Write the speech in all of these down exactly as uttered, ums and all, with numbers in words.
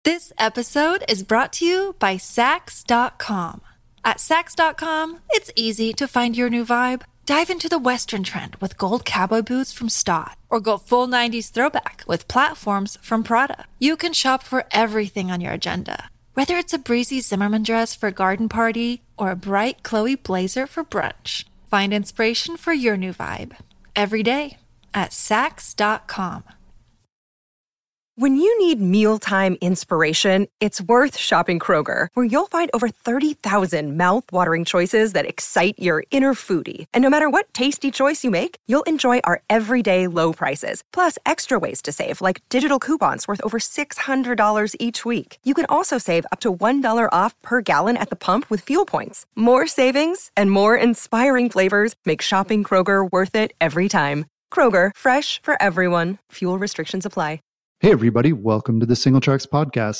This episode is brought to you by Sax dot com. At Sax dot com, it's easy to find your new vibe. Dive into the Western trend with gold cowboy boots from Stott, or go full nineties throwback with platforms from Prada. You can shop for everything on your agenda, whether it's a breezy Zimmermann dress for a garden party or a bright Chloe blazer for brunch. Find inspiration for your new vibe every day at Sax dot com. When you need mealtime inspiration, it's worth shopping Kroger, where you'll find over thirty thousand mouth-watering choices that excite your inner foodie. And no matter what tasty choice you make, you'll enjoy our everyday low prices, plus extra ways to save, like digital coupons worth over six hundred dollars each week. You can also save up to one dollar off per gallon at the pump with fuel points. More savings and more inspiring flavors make shopping Kroger worth it every time. Kroger, fresh for everyone. Fuel restrictions apply. Hey everybody, welcome to the Single Tracks Podcast.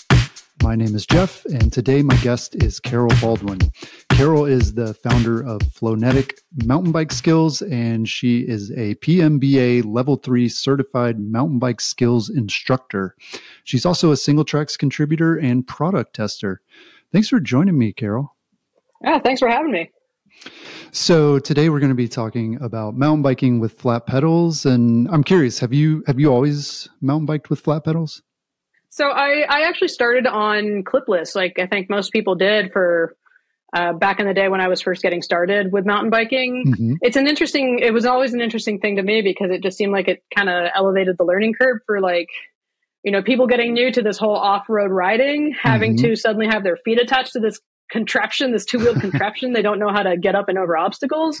My name is Jeff, and today my guest is Carol Baldwin. Carol is the founder of Flownetic Mountain Bike Skills, and she is a P M B A Level three Certified Mountain Bike Skills Instructor. She's also a Single Tracks contributor and product tester. Thanks for joining me, Carol. Yeah, thanks for having me. So today we're going to be talking about mountain biking with flat pedals, and I'm curious, have you have you always mountain biked with flat pedals? So I, I actually started on clipless, like I think most people did for uh, back in the day when I was first getting started with mountain biking. Mm-hmm. It's an interesting, it was always an interesting thing to me because it just seemed like it kind of elevated the learning curve for like, you know, people getting new to this whole off-road riding, having mm-hmm. to suddenly have their feet attached to this contraption, this two-wheeled contraption. They don't know how to get up and over obstacles.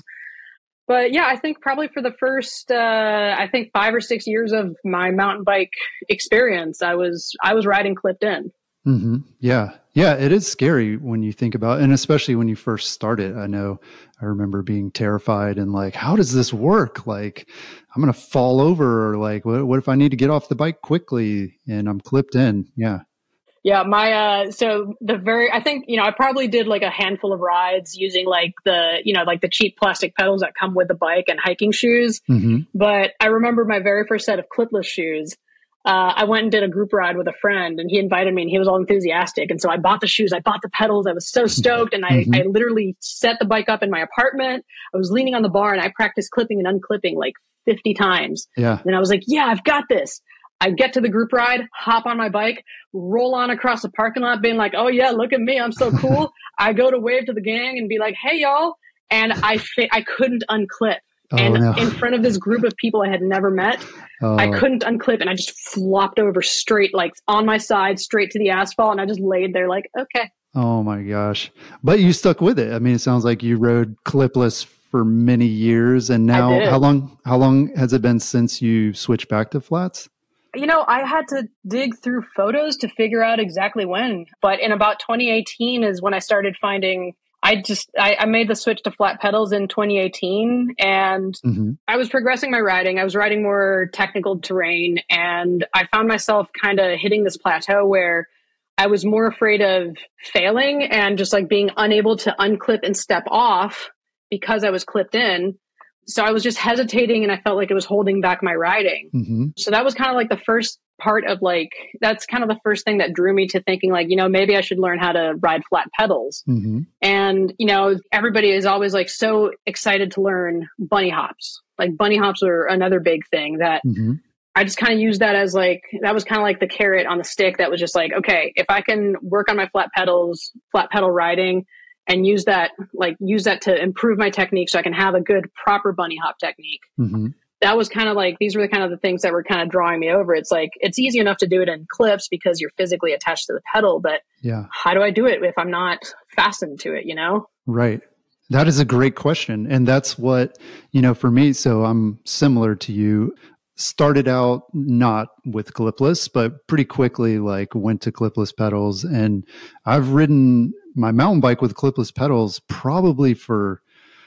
But yeah, I think probably for the first, uh, I think five or six years of my mountain bike experience, I was I was riding clipped in. Mm-hmm. Yeah, yeah, it is scary when you think about it, and especially when you first started. I know I remember being terrified and like, how does this work? Like, I'm going to fall over, or like, what, what if I need to get off the bike quickly and I'm clipped in? Yeah. Yeah, my, uh, so the very, I think, you know, I probably did like a handful of rides using like the, you know, like the cheap plastic pedals that come with the bike and hiking shoes. Mm-hmm. But I remember my very first set of clipless shoes. Uh, I went and did a group ride with a friend and he invited me and he was all enthusiastic. And so I bought the shoes, I bought the pedals. I was so stoked. And I, mm-hmm. I literally set the bike up in my apartment. I was leaning on the bar and I practiced clipping and unclipping like fifty times. Yeah. And I was like, yeah, I've got this. I get to the group ride, hop on my bike, roll on across the parking lot being like, oh yeah, look at me. I'm so cool. I go to wave to the gang and be like, hey y'all. And I fa- I couldn't unclip. Oh, and no. in front of this group of people I had never met, oh. I couldn't unclip. And I just flopped over straight, like on my side, straight to the asphalt. And I just laid there like, okay. Oh my gosh. But you stuck with it. I mean, it sounds like you rode clipless for many years. And now how long, how long has it been since you switched back to flats? You know, I had to dig through photos to figure out exactly when, but in about twenty eighteen is when I started finding, I just, I, I made the switch to flat pedals in twenty eighteen and mm-hmm. I was progressing my riding. I was riding more technical terrain and I found myself kind of hitting this plateau where I was more afraid of failing and just like being unable to unclip and step off because I was clipped in. So I was just hesitating and I felt like it was holding back my riding. Mm-hmm. So that was kind of like the first part of like, that's kind of the first thing that drew me to thinking like, you know, maybe I should learn how to ride flat pedals. Mm-hmm. And, you know, everybody is always like so excited to learn bunny hops. Like bunny hops are another big thing that mm-hmm. I just kind of used that as like, that was kind of like the carrot on the stick that was just like, okay, if I can work on my flat pedals, flat pedal riding, and use that, like use that to improve my technique so I can have a good, proper bunny hop technique. Mm-hmm. That was kind of like, these were the kind of the things that were kind of drawing me over. It's like, it's easy enough to do it in clips because you're physically attached to the pedal, but yeah, how do I do it if I'm not fastened to it, you know? Right. That is a great question. And that's what, you know, for me, so I'm similar to you. Started out not with clipless, but pretty quickly like went to clipless pedals. And I've ridden my mountain bike with clipless pedals probably for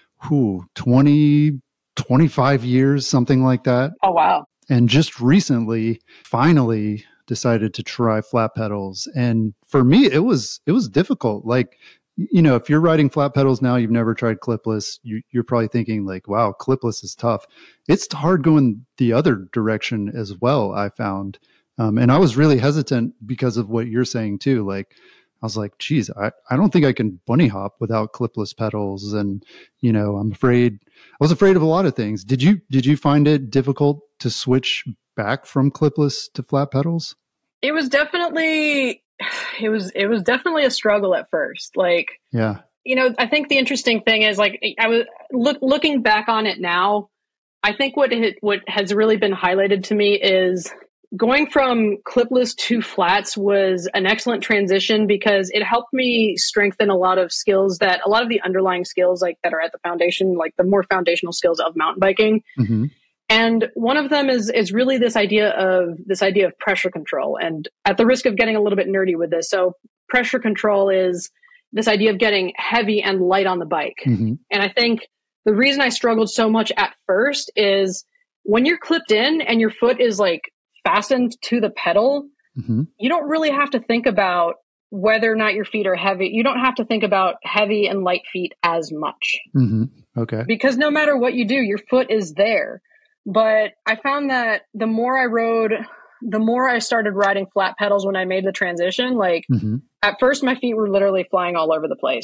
who twenty, twenty-five years, something like that. Oh, wow. And just recently, finally decided to try flat pedals. And for me, it was, it was difficult. Like, you know, if you're riding flat pedals now, you've never tried clipless, you, you're probably thinking like, wow, clipless is tough. It's hard going the other direction as well, I found. Um, and I was really hesitant because of what you're saying too. Like, I was like, geez, I, I don't think I can bunny hop without clipless pedals. And, you know, I'm afraid, I was afraid of a lot of things. Did you, did you find it difficult to switch back from clipless to flat pedals? It was definitely, it was, it was definitely a struggle at first. Like, yeah, you know, I think the interesting thing is like, I was look, looking back on it now, I think what it, what has really been highlighted to me is going from clipless to flats was an excellent transition because it helped me strengthen a lot of skills that a lot of the underlying skills like that are at the foundation, like the more foundational skills of mountain biking. Mm-hmm. And one of them is is really this idea of this idea of pressure control. And at the risk of getting a little bit nerdy with this, so pressure control is this idea of getting heavy and light on the bike. Mm-hmm. And I think the reason I struggled so much at first is when you're clipped in and your foot is like fastened to the pedal, mm-hmm. you don't really have to think about whether or not your feet are heavy. You don't have to think about heavy and light feet as much. Mm-hmm. Okay. Because no matter what you do, your foot is there. But I found that the more I rode, the more I started riding flat pedals when I made the transition, like mm-hmm. at first my feet were literally flying all over the place.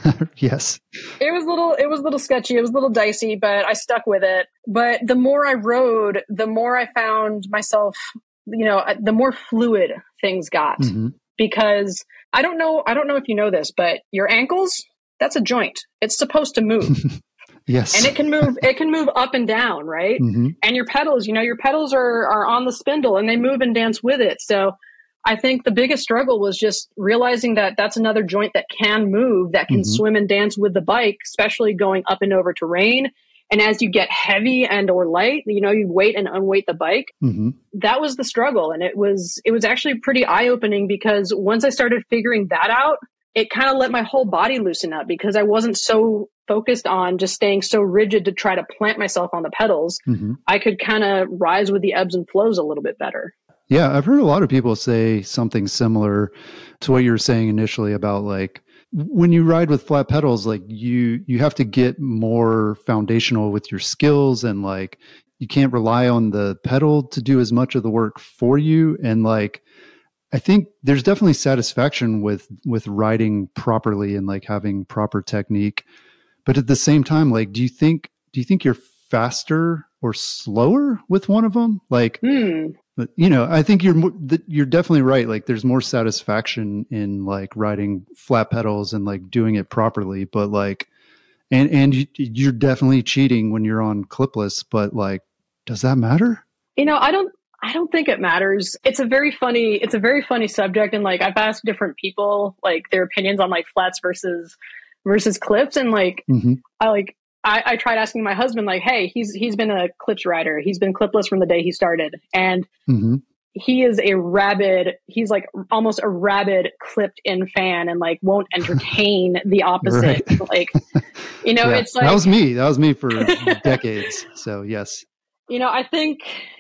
Yes. It was little, it was a little sketchy. It was a little dicey, but I stuck with it. But the more I rode, the more I found myself, you know, the more fluid things got mm-hmm. because I don't know, I don't know if you know this, but your ankles, that's a joint. It's supposed to move. Yes. And it can move, it can move up and down, right? Mm-hmm. And your pedals, you know, your pedals are, are on the spindle and they move and dance with it. So I think the biggest struggle was just realizing that that's another joint that can move, that can mm-hmm. swim and dance with the bike, especially going up and over terrain. And as you get heavy and or light, you know, you weight and unweight the bike. Mm-hmm. That was the struggle. And it was, it was actually pretty eye-opening because once I started figuring that out, it kind of let my whole body loosen up because I wasn't so focused on just staying so rigid to try to plant myself on the pedals. Mm-hmm. I could kind of rise with the ebbs and flows a little bit better. Yeah, I've heard a lot of people say something similar to what you were saying initially about like when you ride with flat pedals, like you you have to get more foundational with your skills and like you can't rely on the pedal to do as much of the work for you. And like I think there's definitely satisfaction with with riding properly and like having proper technique. But at the same time, like do you think do you think you're faster or slower with one of them? Like Hmm. But, you know, I think you're you're definitely right. Like, there's more satisfaction in like riding flat pedals and like doing it properly. But like, and and you, you're definitely cheating when you're on clipless. But like, does that matter? You know, I don't. I don't think it matters. It's a very funny. It's a very funny subject, and like I've asked different people like their opinions on like flats versus versus clips, and like Mm-hmm. I like. I, I tried asking my husband, like, hey, he's he's been a clips rider. He's been clipless from the day he started. And Mm-hmm. he is a rabid, he's like almost a rabid clipped in fan and like won't entertain the opposite. Right. Like, you know, Yeah. it's like, That was me. That was me for decades. So yes. you know, I think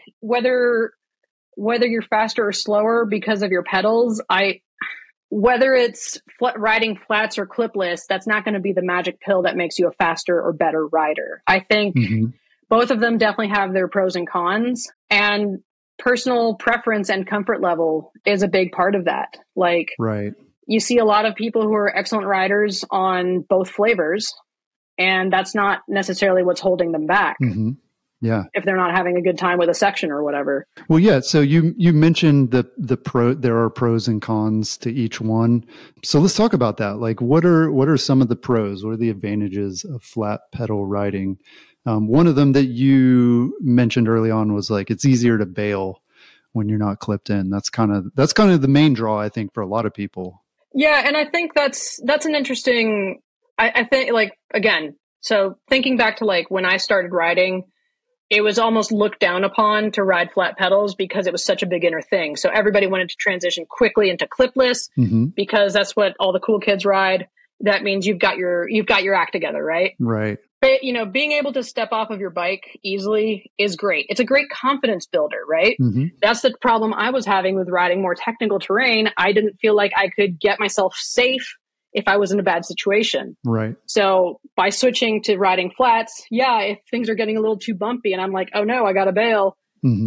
whether whether you're faster or slower because of your pedals, I whether it's flat, riding flats or clipless, that's not going to be the magic pill that makes you a faster or better rider. I think Mm-hmm. both of them definitely have their pros and cons, and personal preference and comfort level is a big part of that. Like, Right. you see a lot of people who are excellent riders on both flavors, and that's not necessarily what's holding them back. Mm-hmm. Yeah. If they're not having a good time with a section or whatever. Well, yeah. So you you mentioned the the pro. There are pros and cons to each one. So let's talk about that. Like, what are what are some of the pros? What are the advantages of flat pedal riding? Um, one of them that you mentioned early on was like it's easier to bail when you're not clipped in. That's kind of that's kind of the main draw, I think, for a lot of people. Yeah, and I think that's that's an interesting. I, I think like again. So thinking back to like when I started riding. It was almost looked down upon to ride flat pedals because it was such a beginner thing. So everybody wanted to transition quickly into clipless Mm-hmm. because that's what all the cool kids ride. That means you've got your you've got your act together, right? Right. But you know, being able to step off of your bike easily is great. It's a great confidence builder, right? Mm-hmm. That's the problem I was having with riding more technical terrain. I didn't feel like I could get myself safe if I was in a bad situation. Right. So by switching to riding flats, yeah, if things are getting a little too bumpy and I'm like, oh no, I got to bail. Mm-hmm.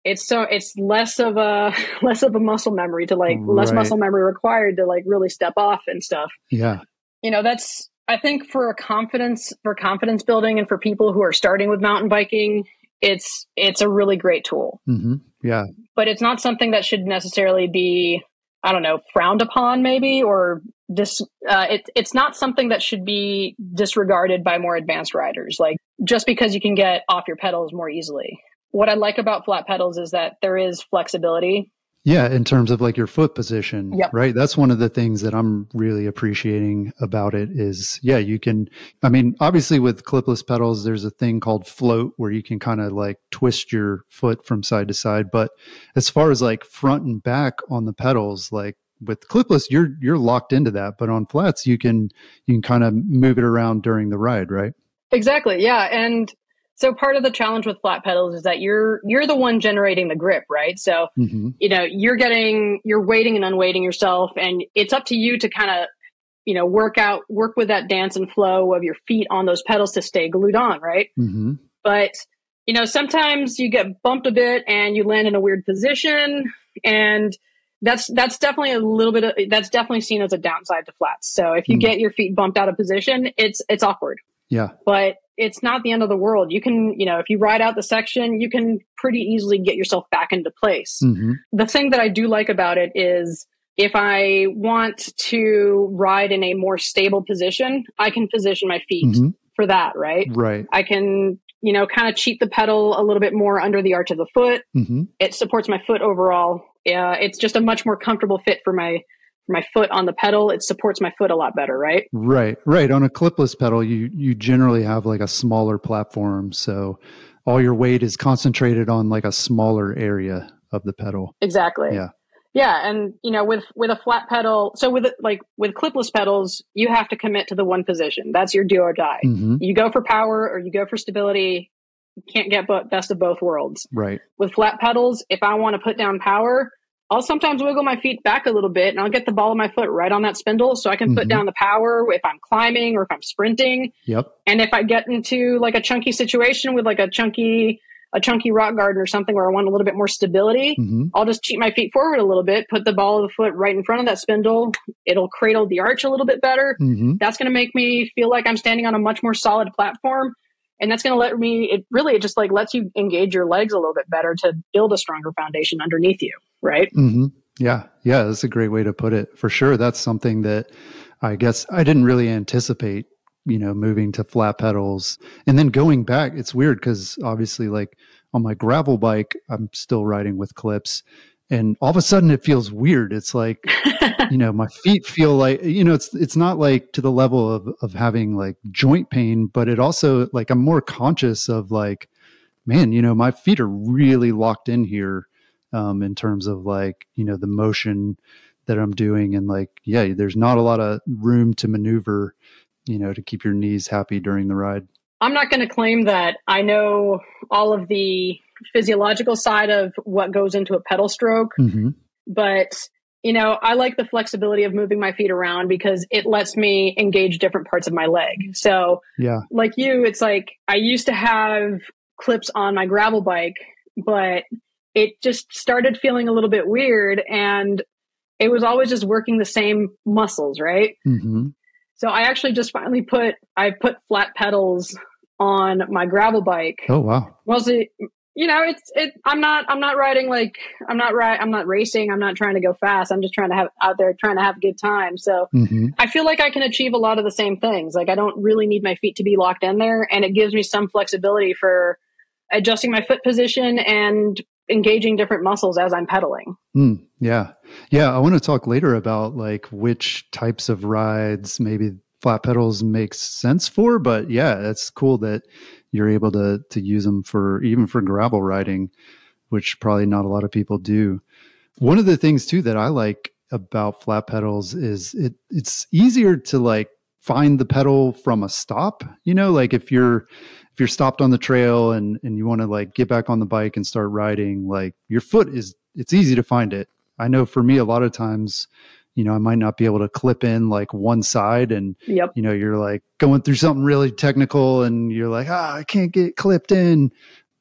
it's so it's less of a less of a muscle memory to like Right. less muscle memory required to like really step off and stuff. Yeah. You know, that's I think for a confidence for confidence building and for people who are starting with mountain biking, it's it's a really great tool. Mm-hmm. Yeah. But it's not something that should necessarily be, I don't know, frowned upon maybe, or dis, uh, it, it's not something that should be disregarded by more advanced riders. Like just because you can get off your pedals more easily. What I like about flat pedals is that there is flexibility. Yeah, in terms of like your foot position, Yep. right? That's one of the things that I'm really appreciating about it is, yeah, you can, I mean, obviously with clipless pedals, there's a thing called float where you can kind of like twist your foot from side to side. But as far as like front and back on the pedals, like with clipless, you're, you're locked into that. But on flats, you can, you can kind of move it around during the ride, right? Exactly. Yeah. And so part of the challenge with flat pedals is that you're you're the one generating the grip, right? So, Mm-hmm. you know, you're getting you're weighting and unweighting yourself, and it's up to you to kind of, you know, work out work with that dance and flow of your feet on those pedals to stay glued on, right? Mm-hmm. But, you know, sometimes you get bumped a bit and you land in a weird position, and that's that's definitely a little bit of, that's definitely seen as a downside to flats. So if you Mm. get your feet bumped out of position, it's it's awkward. Yeah. But it's not the end of the world. You can, you know, if you ride out the section, you can pretty easily get yourself back into place. Mm-hmm. The thing that I do like about it is if I want to ride in a more stable position, I can position my feet Mm-hmm. for that, right? Right. I can, you know, kind of cheat the pedal a little bit more under the arch of the foot. Mm-hmm. It supports my foot overall. Uh, it's just a much more comfortable fit for my for my foot on the pedal. It supports my foot a lot better, right? Right, right. On a clipless pedal, you you generally have like a smaller platform, so all your weight is concentrated on like a smaller area of the pedal. Exactly. Yeah. Yeah, and you know, with with a flat pedal, so with like with clipless pedals, you have to commit to the one position. That's your do or die. Mm-hmm. You go for power or you go for stability. You can't get bo- best of both worlds. Right. With flat pedals, if I want to put down power, I'll sometimes wiggle my feet back a little bit and I'll get the ball of my foot right on that spindle so I can put Mhm. down the power if I'm climbing or if I'm sprinting. Yep. And if I get into like a chunky situation with like a chunky, a chunky rock garden or something where I want a little bit more stability, Mm-hmm. I'll just cheat my feet forward a little bit, put the ball of the foot right in front of that spindle. It'll cradle the arch a little bit better. Mm-hmm. That's going to make me feel like I'm standing on a much more solid platform. And that's going to let me, it really, it just like lets you engage your legs a little bit better to build a stronger foundation underneath you. Right. Mm-hmm. Yeah. Yeah. That's a great way to put it. For sure. That's something that I guess I didn't really anticipate, you know, moving to flat pedals and then going back. It's weird because obviously like on my gravel bike, I'm still riding with clips and all of a sudden it feels weird. It's like, you know, my feet feel like, you know, it's, it's not like to the level of, of having like joint pain, but it also like, I'm more conscious of like, man, you know, my feet are really locked in here. Um, in terms of like, you know, the motion that I'm doing and like, yeah, there's not a lot of room to maneuver, you know, to keep your knees happy during the ride. I'm not going to claim that I know all of the physiological side of what goes into a pedal stroke, Mm-hmm. but you know, I like the flexibility of moving my feet around because it lets me engage different parts of my leg. So Yeah. like you, it's like I used to have clips on my gravel bike, but it just started feeling a little bit weird and it was always just working the same muscles, right? Mm-hmm. So I actually just finally put, I put flat pedals on my gravel bike. Oh, wow. Mostly, you know, it's, it, I'm not, I'm not riding like, I'm not right. I'm not racing. I'm not trying to go fast. I'm just trying to have out there, trying to have a good time. So Mm-hmm. I feel like I can achieve a lot of the same things. Like I don't really need my feet to be locked in there, and it gives me some flexibility for adjusting my foot position and engaging different muscles as I'm pedaling. Mm, yeah. Yeah. I want to talk later about like which types of rides maybe flat pedals makes sense for, but yeah, it's cool that you're able to, to use them for even for gravel riding, which probably not a lot of people do. One of the things too that I like about flat pedals is it it's easier to like find the pedal from a stop, you know, like if you're if you're stopped on the trail and, and you want to like get back on the bike and start riding, like your foot is, it's easy to find it. I know for me, a lot of times, you know, I might not be able to clip in like one side and, Yep. you know, you're like going through something really technical and you're like, ah, I can't get clipped in.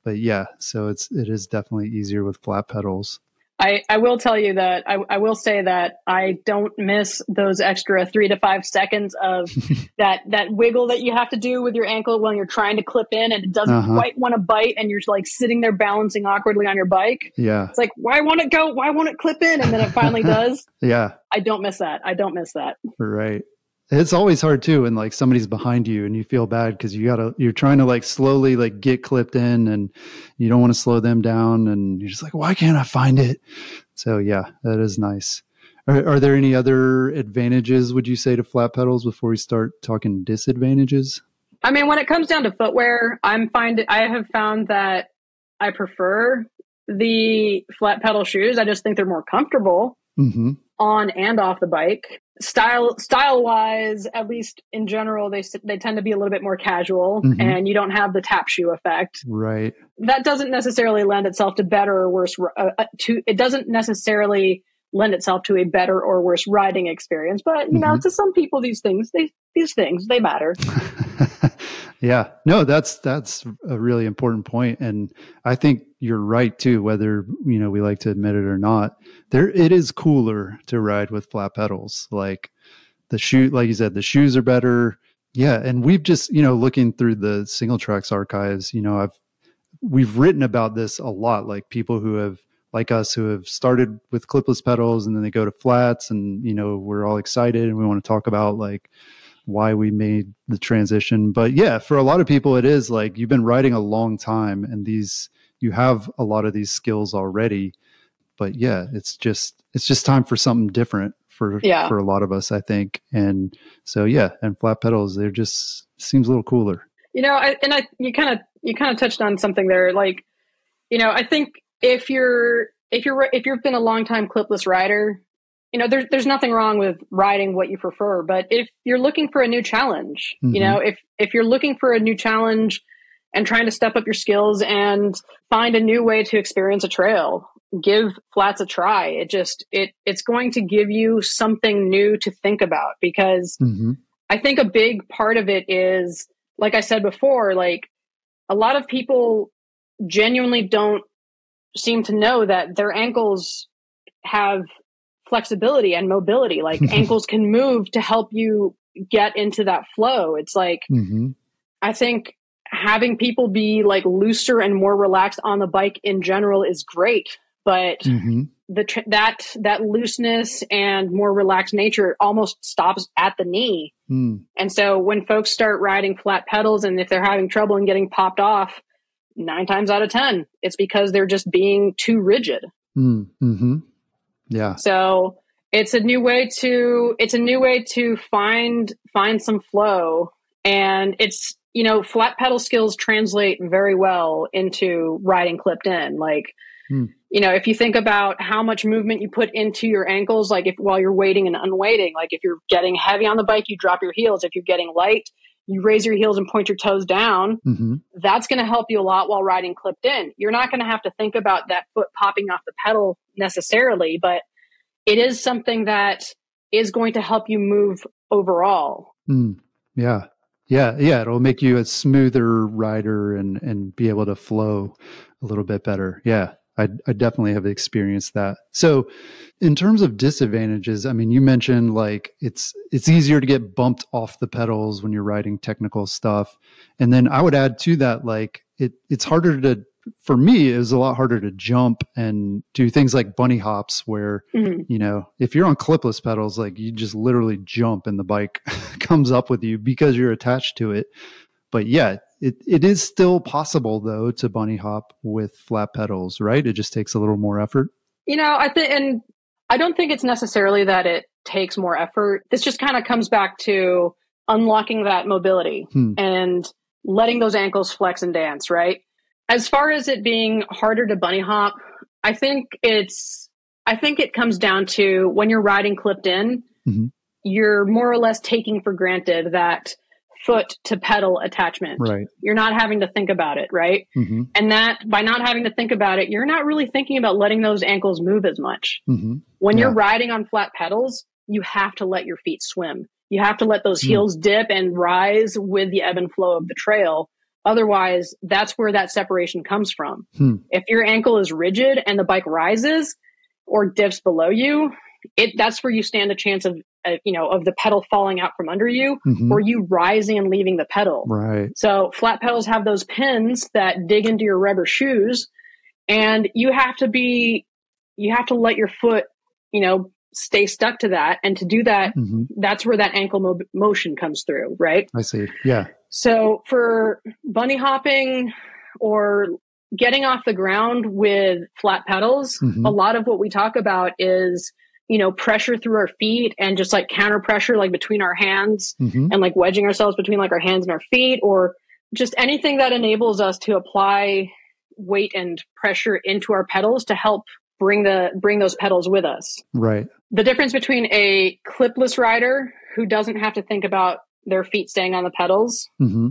but yeah, so it's, it is definitely easier with flat pedals. I, I will tell you that I, I will say that I don't miss those extra three to five seconds of that that wiggle that you have to do with your ankle when you're trying to clip in and it doesn't uh-huh. quite want to bite and you're like sitting there balancing awkwardly on your bike. Yeah. It's like, why won't it go? Why won't it clip in? And then it finally does. Yeah. I don't miss that. I don't miss that. Right. It's always hard too when like somebody's behind you and you feel bad because you gotta, you're trying to like slowly like get clipped in and you don't want to slow them down and you're just like, why can't I find it? So yeah, that is nice. Are, are there any other advantages, would you say, to flat pedals before we start talking disadvantages? I mean, when it comes down to footwear, I'm find I have found that I prefer the flat pedal shoes. I just think they're more comfortable mm-hmm. on and off the bike. Style, style wise, at least in general, they they tend to be a little bit more casual, mm-hmm. and you don't have the tap shoe effect. Right. That doesn't necessarily lend itself to better or worse. Uh, to it doesn't necessarily lend itself to a better or worse riding experience. But you mm-hmm. know, to some people, these things they these things they matter. Yeah. No, that's that's a really important point, and I think you're right too. Whether you know we like to admit it or not, there it is cooler to ride with flat pedals. Like the shoe, like you said, the shoes are better. Yeah, and we've just you know looking through the Single Tracks archives, you know, I've we've written about this a lot. Like people who have like us who have started with clipless pedals and then they go to flats, and you know we're all excited and we want to talk about like why we made the transition. But yeah, for a lot of people, it is like you've been riding a long time and these, you have a lot of these skills already, but yeah, it's just, it's just time for something different for, yeah. for a lot of us, I think. And so, yeah. And flat pedals, they're just, seems a little cooler. You know, I, and I, you kind of, you kind of touched on something there. Like, you know, I think if you're, if you're, if you've been a long time clipless rider, you know, there's there's nothing wrong with riding what you prefer, but if you're looking for a new challenge, mm-hmm. you know, if if you're looking for a new challenge and trying to step up your skills and find a new way to experience a trail, give flats a try. It just it it's going to give you something new to think about, because mm-hmm. I think a big part of it is, like I said before, like a lot of people genuinely don't seem to know that their ankles have flexibility and mobility. Like ankles can move to help you get into that flow. It's like, mm-hmm. I think having people be like looser and more relaxed on the bike in general is great, but mm-hmm. the tr- that that looseness and more relaxed nature almost stops at the knee. Mm. And so when folks start riding flat pedals, and if they're having trouble and getting popped off, nine times out of ten, it's because they're just being too rigid. Mm. Mm-hmm. Yeah. So it's a new way to, it's a new way to find, find some flow. And it's, you know, flat pedal skills translate very well into riding clipped in. Like, hmm. you know, if you think about how much movement you put into your ankles, like if while you're weighting and unweighting, like if you're getting heavy on the bike, you drop your heels. If you're getting light, you raise your heels and point your toes down. Mm-hmm. That's going to help you a lot while riding clipped in. You're not going to have to think about that foot popping off the pedal necessarily, but it is something that is going to help you move overall. Mm, yeah. Yeah. Yeah. It'll make you a smoother rider and, and be able to flow a little bit better. Yeah. I, I definitely have experienced that. So in terms of disadvantages, I mean, you mentioned like it's, it's easier to get bumped off the pedals when you're riding technical stuff. And then I would add to that, like it, it's harder to, for me, it was a lot harder to jump and do things like bunny hops where, mm-hmm. you know, if you're on clipless pedals, like you just literally jump and the bike comes up with you because you're attached to it. But yeah, it, it is still possible though to bunny hop with flat pedals, right? It just takes a little more effort. You know, I think, and I don't think it's necessarily that it takes more effort. This just kind of comes back to unlocking that mobility hmm. and letting those ankles flex and dance, right? As far as it being harder to bunny hop, I think it's, I think it comes down to when you're riding clipped in, mm-hmm. you're more or less taking for granted that foot to pedal attachment. Right. You're not having to think about it, right? Mm-hmm. And that by not having to think about it, you're not really thinking about letting those ankles move as much. Mm-hmm. When yeah. you're riding on flat pedals, you have to let your feet swim. You have to let those mm. heels dip and rise with the ebb and flow of the trail. Otherwise, that's where that separation comes from. Hmm. If your ankle is rigid and the bike rises or dips below you, it that's where you stand a chance of, uh, you know, of the pedal falling out from under you Mm-hmm. or you rising and leaving the pedal. Right. So flat pedals have those pins that dig into your rubber shoes, and you have to be, you have to let your foot, you know, stay stuck to that. And to do that, Mm-hmm. that's where that ankle mo- motion comes through, right? I see. Yeah. So for bunny hopping or getting off the ground with flat pedals, Mm-hmm. a lot of what we talk about is, you know, pressure through our feet and just like counter pressure, like between our hands Mm-hmm. and like wedging ourselves between like our hands and our feet, or just anything that enables us to apply weight and pressure into our pedals to help bring the bring those pedals with us. Right. The difference between a clipless rider who doesn't have to think about their feet staying on the pedals Mm-hmm.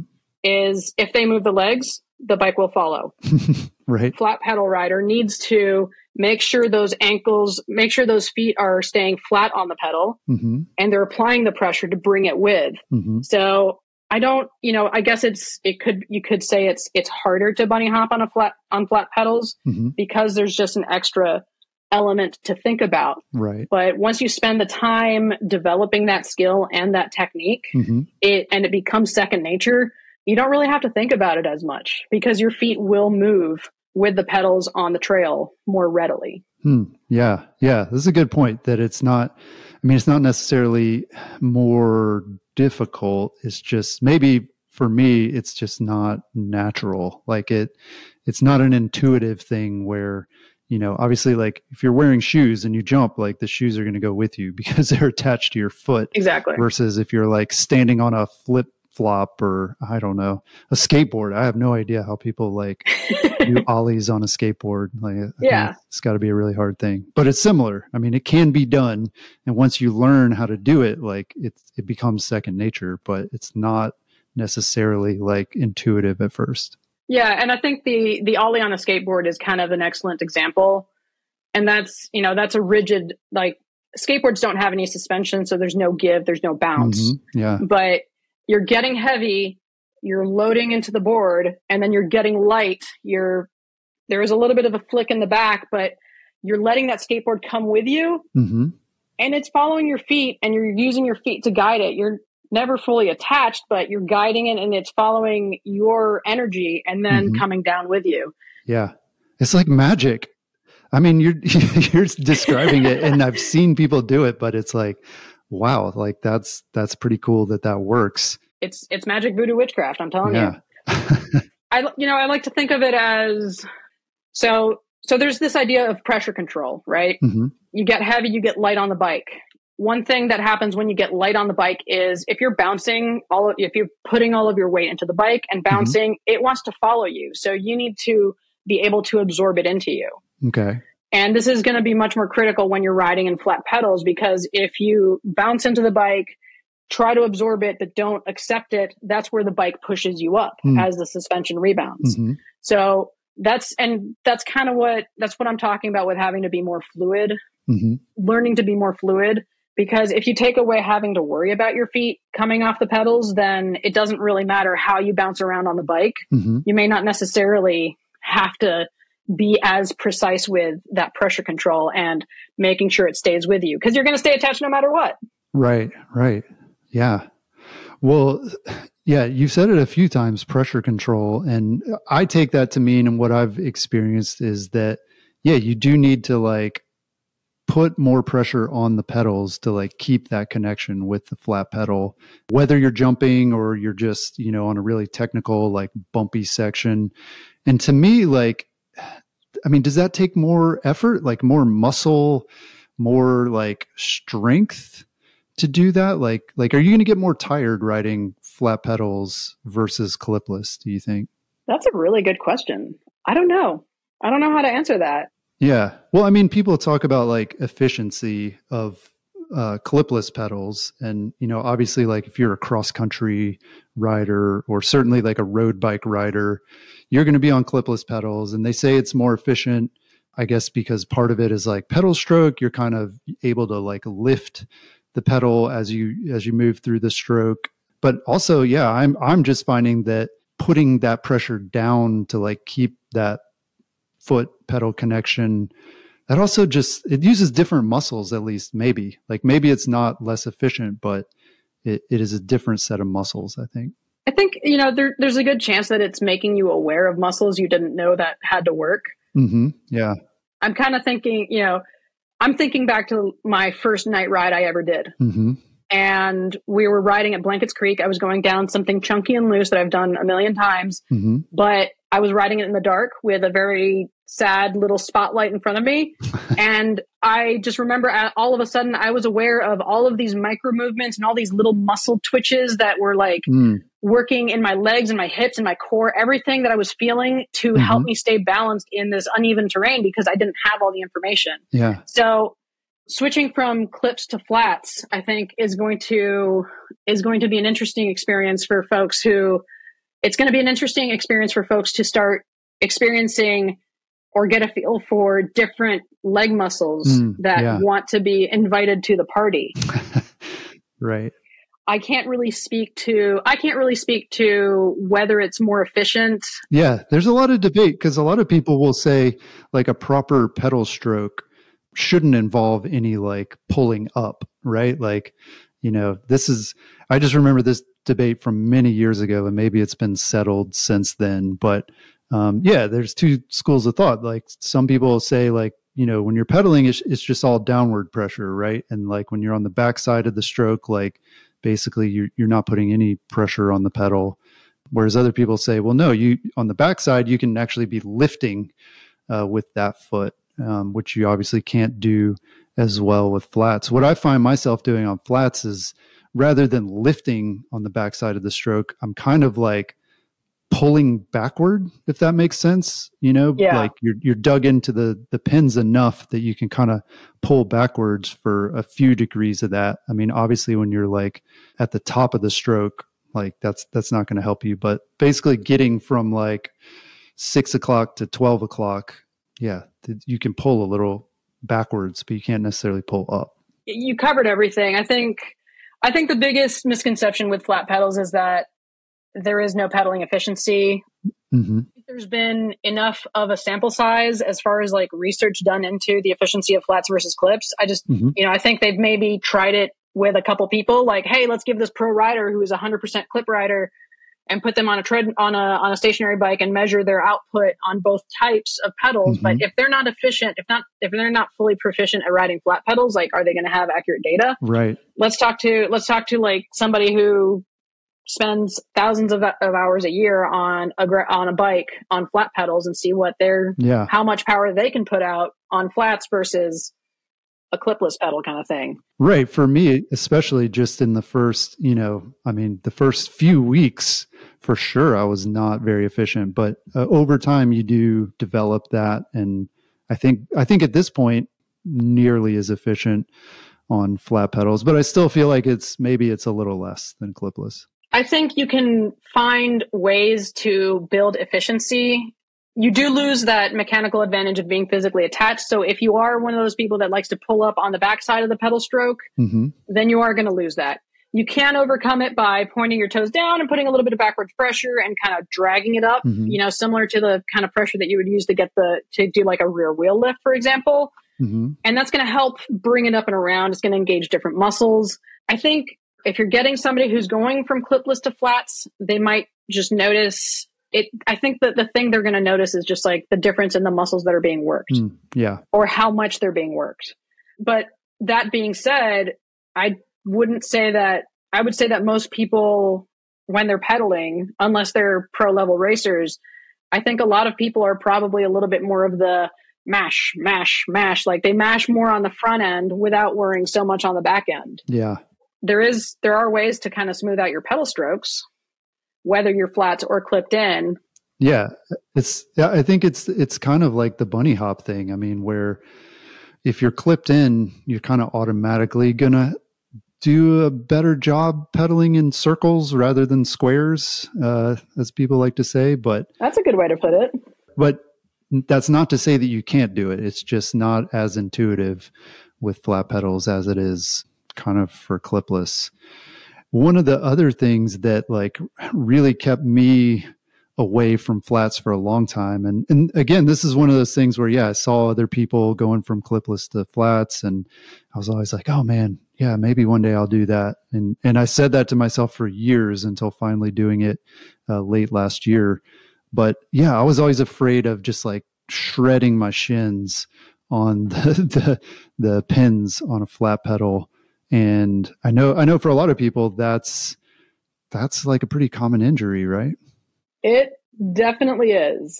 is if they move the legs, the bike will follow. Right. Flat pedal rider needs to make sure those ankles, make sure those feet are staying flat on the pedal Mm-hmm. and they're applying the pressure to bring it with. Mm-hmm. So I don't, you know, I guess it's, it could, you could say it's, it's harder to bunny hop on a flat, on flat pedals Mm-hmm. because there's just an extra element to think about. Right. But once you spend the time developing that skill and that technique, Mm-hmm. it, and it becomes second nature, you don't really have to think about it as much because your feet will move with the pedals on the trail more readily. Hmm. Yeah. Yeah. This is a good point that it's not, I mean, it's not necessarily more difficult. It's just maybe for me, it's just not natural. Like it, it's not an intuitive thing where, you know, obviously like if you're wearing shoes and you jump, like the shoes are going to go with you because they're attached to your foot. Exactly. Versus if you're like standing on a flip flop or I don't know, a skateboard. I have no idea how people like do ollies on a skateboard. Like, I Yeah. think it's got to be a really hard thing, but it's similar. I mean, it can be done. And once you learn how to do it, like it, it becomes second nature, but it's not necessarily like intuitive at first. Yeah. And I think the, the ollie on a skateboard is kind of an excellent example. And that's, you know, that's a rigid, like skateboards don't have any suspension. So there's no give, there's no bounce, Mhm. Yeah. but you're getting heavy, you're loading into the board, and then you're getting light. You're, there is a little bit of a flick in the back, but you're letting that skateboard come with you Mm-hmm. and it's following your feet and you're using your feet to guide it. You're never fully attached, but you're guiding it and it's following your energy and then Mhm. coming down with you. Yeah. It's like magic. I mean, you're, you're describing it and I've seen people do it, but it's like, wow, like that's, that's pretty cool that that works. It's, it's magic voodoo witchcraft. I'm telling Yeah. you. I, you know, I like to think of it as, so, so there's this idea of pressure control, right? Mm-hmm. You get heavy, you get light on the bike. One thing that happens when you get light on the bike is if you're bouncing all of, if you're putting all of your weight into the bike and bouncing, mm-hmm. it wants to follow you. So you need to be able to absorb it into you. Okay. And this is going to be much more critical when you're riding in flat pedals, because if you bounce into the bike, try to absorb it, but don't accept it, that's where the bike pushes you up mm. as the suspension rebounds. Mm-hmm. So that's, and that's kind of what, that's what I'm talking about with having to be more fluid, mm-hmm. learning to be more fluid. Because if you take away having to worry about your feet coming off the pedals, then it doesn't really matter how you bounce around on the bike. Mm-hmm. You may not necessarily have to be as precise with that pressure control and making sure it stays with you, because you're going to stay attached no matter what. Right, right. Yeah. Well, yeah, you've said it a few times, pressure control. And I take that to mean, and what I've experienced is that, yeah, you do need to like put more pressure on the pedals to like keep that connection with the flat pedal, whether you're jumping or you're just, you know, on a really technical, like bumpy section. And to me, like, I mean, does that take more effort, like more muscle, more like strength to do that? Like, like, are you going to get more tired riding flat pedals versus clipless, do you think? That's a really good question. I don't know. I don't know how to answer that. Yeah. Well, I mean, people talk about like efficiency of uh, clipless pedals. And, you know, obviously like if you're a cross country rider or certainly like a road bike rider, you're going to be on clipless pedals. And they say it's more efficient, I guess, because part of it is like pedal stroke. You're kind of able to like lift the pedal as you, as you move through the stroke. But also, yeah, I'm, I'm just finding that putting that pressure down to like keep that foot pedal connection, that also just, it uses different muscles, at least maybe. Like maybe it's not less efficient, but it, it is a different set of muscles, I think. I think, you know, there, there's a good chance that it's making you aware of muscles you didn't know that had to work. Mm-hmm. Yeah. I'm kind of thinking, you know, I'm thinking back to my first night ride I ever did. Mm-hmm. And we were riding at Blankets Creek. I was going down something chunky and loose that I've done a million times, mm-hmm. but I was riding it in the dark with a very sad little spotlight in front of me. And I just remember uh, all of a sudden I was aware of all of these micro movements and all these little muscle twitches that were like mm. working in my legs and my hips and my core, everything that I was feeling to mm-hmm. help me stay balanced in this uneven terrain because I didn't have all the information. Yeah. So switching from clips to flats, I think is going to, is going to be an interesting experience for folks who, it's going to be an interesting experience for folks to start experiencing or get a feel for different leg muscles mm, that yeah. want to be invited to the party. Right. I can't really speak to, I can't really speak to whether it's more efficient. Yeah. There's a lot of debate because a lot of people will say like a proper pedal stroke shouldn't involve any like pulling up, right? Like, you know, this is, I just remember this debate from many years ago and maybe it's been settled since then, but um, yeah, there's two schools of thought. Like some people say like, you know, when you're pedaling, it's, it's just all downward pressure, right? And like when you're on the backside of the stroke, like basically you're, you're not putting any pressure on the pedal. Whereas other people say, well, no, you on the backside, you can actually be lifting uh, with that foot, um, which you obviously can't do as well with flats. What I find myself doing on flats is rather than lifting on the backside of the stroke, I'm kind of like pulling backward, if that makes sense. You know, yeah. like you're you're dug into the the pins enough that you can kind of pull backwards for a few degrees of that. I mean, obviously when you're like at the top of the stroke, like that's that's not going to help you. But basically getting from like six o'clock to twelve o'clock, yeah, th- you can pull a little backwards, but you can't necessarily pull up. You covered everything. I think I think the biggest misconception with flat pedals is that there is no pedaling efficiency. Mm-hmm. There's been enough of a sample size as far as like research done into the efficiency of flats versus clips. I just, mm-hmm. you know, I think they've maybe tried it with a couple people like, hey, let's give this pro rider who is a hundred percent clip rider and put them on a tread on a, on a stationary bike and measure their output on both types of pedals. Mm-hmm. But if they're not efficient, if not, if they're not fully proficient at riding flat pedals, like, are they going to have accurate data? Right. Let's talk to, let's talk to like somebody who spends thousands of, of hours a year on a on a bike on flat pedals and see what their yeah. how much power they can put out on flats versus a clipless pedal kind of thing. Right. For me, especially just in the first, you know, I mean, the first few weeks, for sure, I was not very efficient, but uh, over time you do develop that. And I think, I think at this point, nearly as efficient on flat pedals, but I still feel like it's, maybe it's a little less than clipless. I think you can find ways to build efficiency. You do lose that mechanical advantage of being physically attached. So if you are one of those people that likes to pull up on the backside of the pedal stroke, mm-hmm. then you are going to lose that. You can overcome it by pointing your toes down and putting a little bit of backwards pressure and kind of dragging it up, mm-hmm. you know, similar to the kind of pressure that you would use to get the, to do like a rear wheel lift, for example. Mm-hmm. And that's going to help bring it up and around. It's going to engage different muscles. I think if you're getting somebody who's going from clipless to flats, they might just notice it. I think that the thing they're going to notice is just like the difference in the muscles that are being worked. Mm, yeah. Or how much they're being worked. But that being said, I wouldn't say that, I would say that most people, when they're pedaling, unless they're pro level racers, I think a lot of people are probably a little bit more of the mash, mash, mash. Like they mash more on the front end without worrying so much on the back end. Yeah. There is, there are ways to kind of smooth out your pedal strokes, whether you're flats or clipped in. Yeah. It's, yeah, I think it's, it's kind of like the bunny hop thing. I mean, where if you're clipped in, you're kind of automatically going to do a better job pedaling in circles rather than squares, uh, as people like to say, but that's a good way to put it. But that's not to say that you can't do it. It's just not as intuitive with flat pedals as it is kind of for clipless. One of the other things that like really kept me away from flats for a long time. And and again, this is one of those things where, yeah, I saw other people going from clipless to flats, and I was always like, oh man, yeah, maybe one day I'll do that. And and I said that to myself for years until finally doing it uh, late last year. But yeah, I was always afraid of just like shredding my shins on the, the the pins on a flat pedal. And I know I know for a lot of people that's that's like a pretty common injury, right? It definitely is.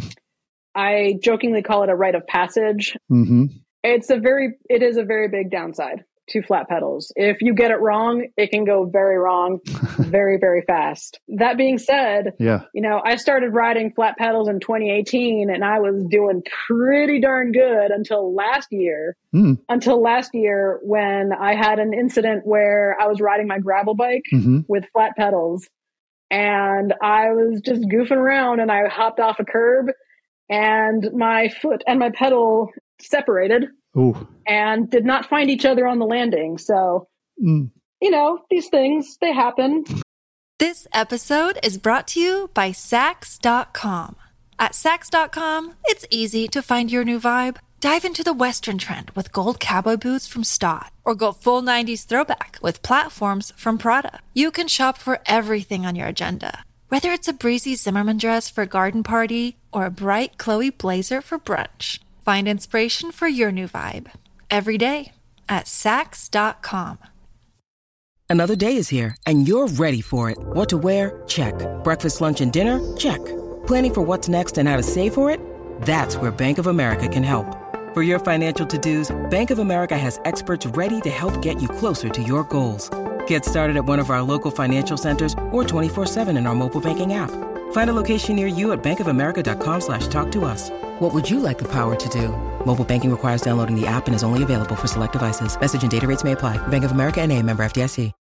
I jokingly call it a rite of passage. Mm-hmm. It's a very it is a very big downside to flat pedals. If you get it wrong, it can go very wrong very, very fast. That being said, yeah, you know, I started riding flat pedals in twenty eighteen and I was doing pretty darn good until last year. Mm. Until last year when I had an incident where I was riding my gravel bike mm-hmm. with flat pedals and I was just goofing around and I hopped off a curb and my foot and my pedal separated. Ooh. And did not find each other on the landing. So, mm. you know, these things, they happen. This episode is brought to you by Sax dot com. At Sax dot com, it's easy to find your new vibe. Dive into the Western trend with gold cowboy boots from Stott, or go full nineties throwback with platforms from Prada. You can shop for everything on your agenda, whether it's a breezy Zimmermann dress for a garden party or a bright Chloe blazer for brunch. Find inspiration for your new vibe every day at Sax dot com. Another day is here, and you're ready for it. What to wear? Check. Breakfast, lunch, and dinner? Check. Planning for what's next and how to save for it? That's where Bank of America can help. For your financial to-dos, Bank of America has experts ready to help get you closer to your goals. Get started at one of our local financial centers or twenty-four seven in our mobile banking app. Find a location near you at bankofamerica.com slash talk to us. What would you like the power to do? Mobile banking requires downloading the app and is only available for select devices. Message and data rates may apply. Bank of America N A, member F D I C.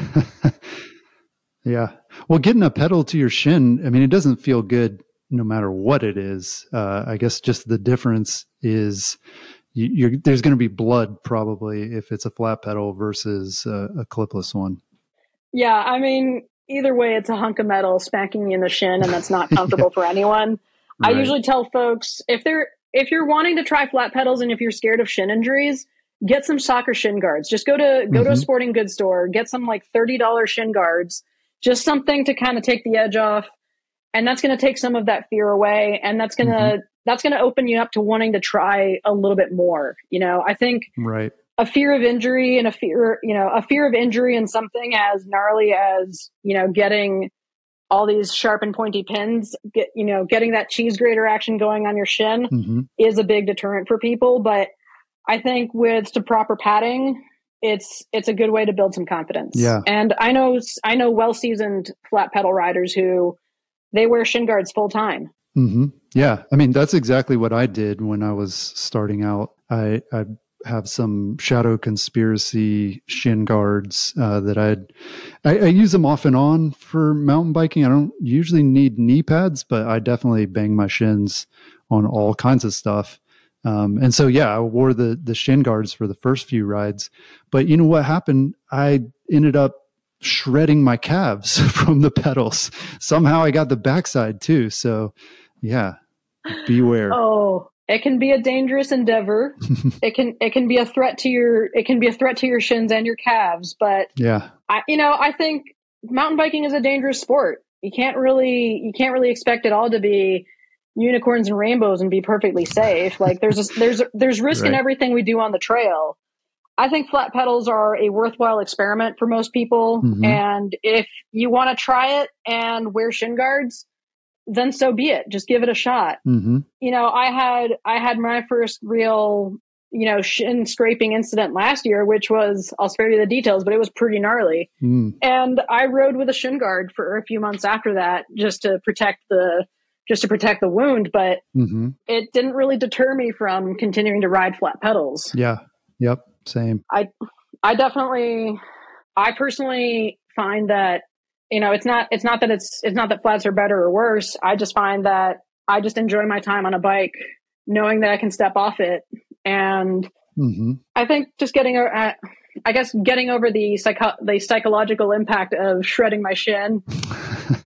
Yeah. Well, getting a pedal to your shin, I mean, it doesn't feel good no matter what it is. Uh, I guess just the difference is you, you're, there's going to be blood probably if it's a flat pedal versus a, a clipless one. Yeah. I mean, either way, it's a hunk of metal smacking you in the shin, and that's not comfortable yeah. for anyone. Right. I usually tell folks if they're if you're wanting to try flat pedals and if you're scared of shin injuries, get some soccer shin guards. Just go to go mm-hmm. to a sporting goods store, get some like thirty dollars shin guards, just something to kind of take the edge off, and that's going to take some of that fear away, and that's going to mm-hmm. that's going to open you up to wanting to try a little bit more. You know, I think right. a fear of injury and a fear, you know, a fear of injury in something as gnarly as, you know, getting all these sharp and pointy pins, get, you know, getting that cheese grater action going on your shin mm-hmm. is a big deterrent for people. But I think with the proper padding, it's, it's a good way to build some confidence. Yeah. And I know, I know well-seasoned flat pedal riders who they wear shin guards full time. Mm-hmm. Yeah. I mean, that's exactly what I did when I was starting out. I, I have some Shadow Conspiracy shin guards uh, that I'd, I, I use them off and on for mountain biking. I don't usually need knee pads, but I definitely bang my shins on all kinds of stuff. Um, and so, yeah, I wore the, the shin guards for the first few rides, but you know what happened? I ended up shredding my calves from the pedals. Somehow I got the backside too. So yeah, beware. Oh, it can be a dangerous endeavor. it can, it can be a threat to your, it can be a threat to your shins and your calves. But yeah, I, you know, I think mountain biking is a dangerous sport. You can't really, you can't really expect it all to be unicorns and rainbows and be perfectly safe. Like there's, a, there's, there's risk right. in everything we do on the trail. I think flat pedals are a worthwhile experiment for most people. Mm-hmm. And if you want to try it and wear shin guards, then so be it. Just give it a shot. Mm-hmm. You know, I had, I had my first real, you know, shin scraping incident last year, which was, I'll spare you the details, but it was pretty gnarly. Mm. And I rode with a shin guard for a few months after that, just to protect the, just to protect the wound. But mm-hmm. it didn't really deter me from continuing to ride flat pedals. Yeah. Yep. Same. I, I definitely, I personally find that, you know, it's not, it's not that it's, it's not that flats are better or worse. I just find that I just enjoy my time on a bike, knowing that I can step off it. And mm-hmm. I think just getting, uh, I guess, getting over the psycho- the psychological impact of shredding my shin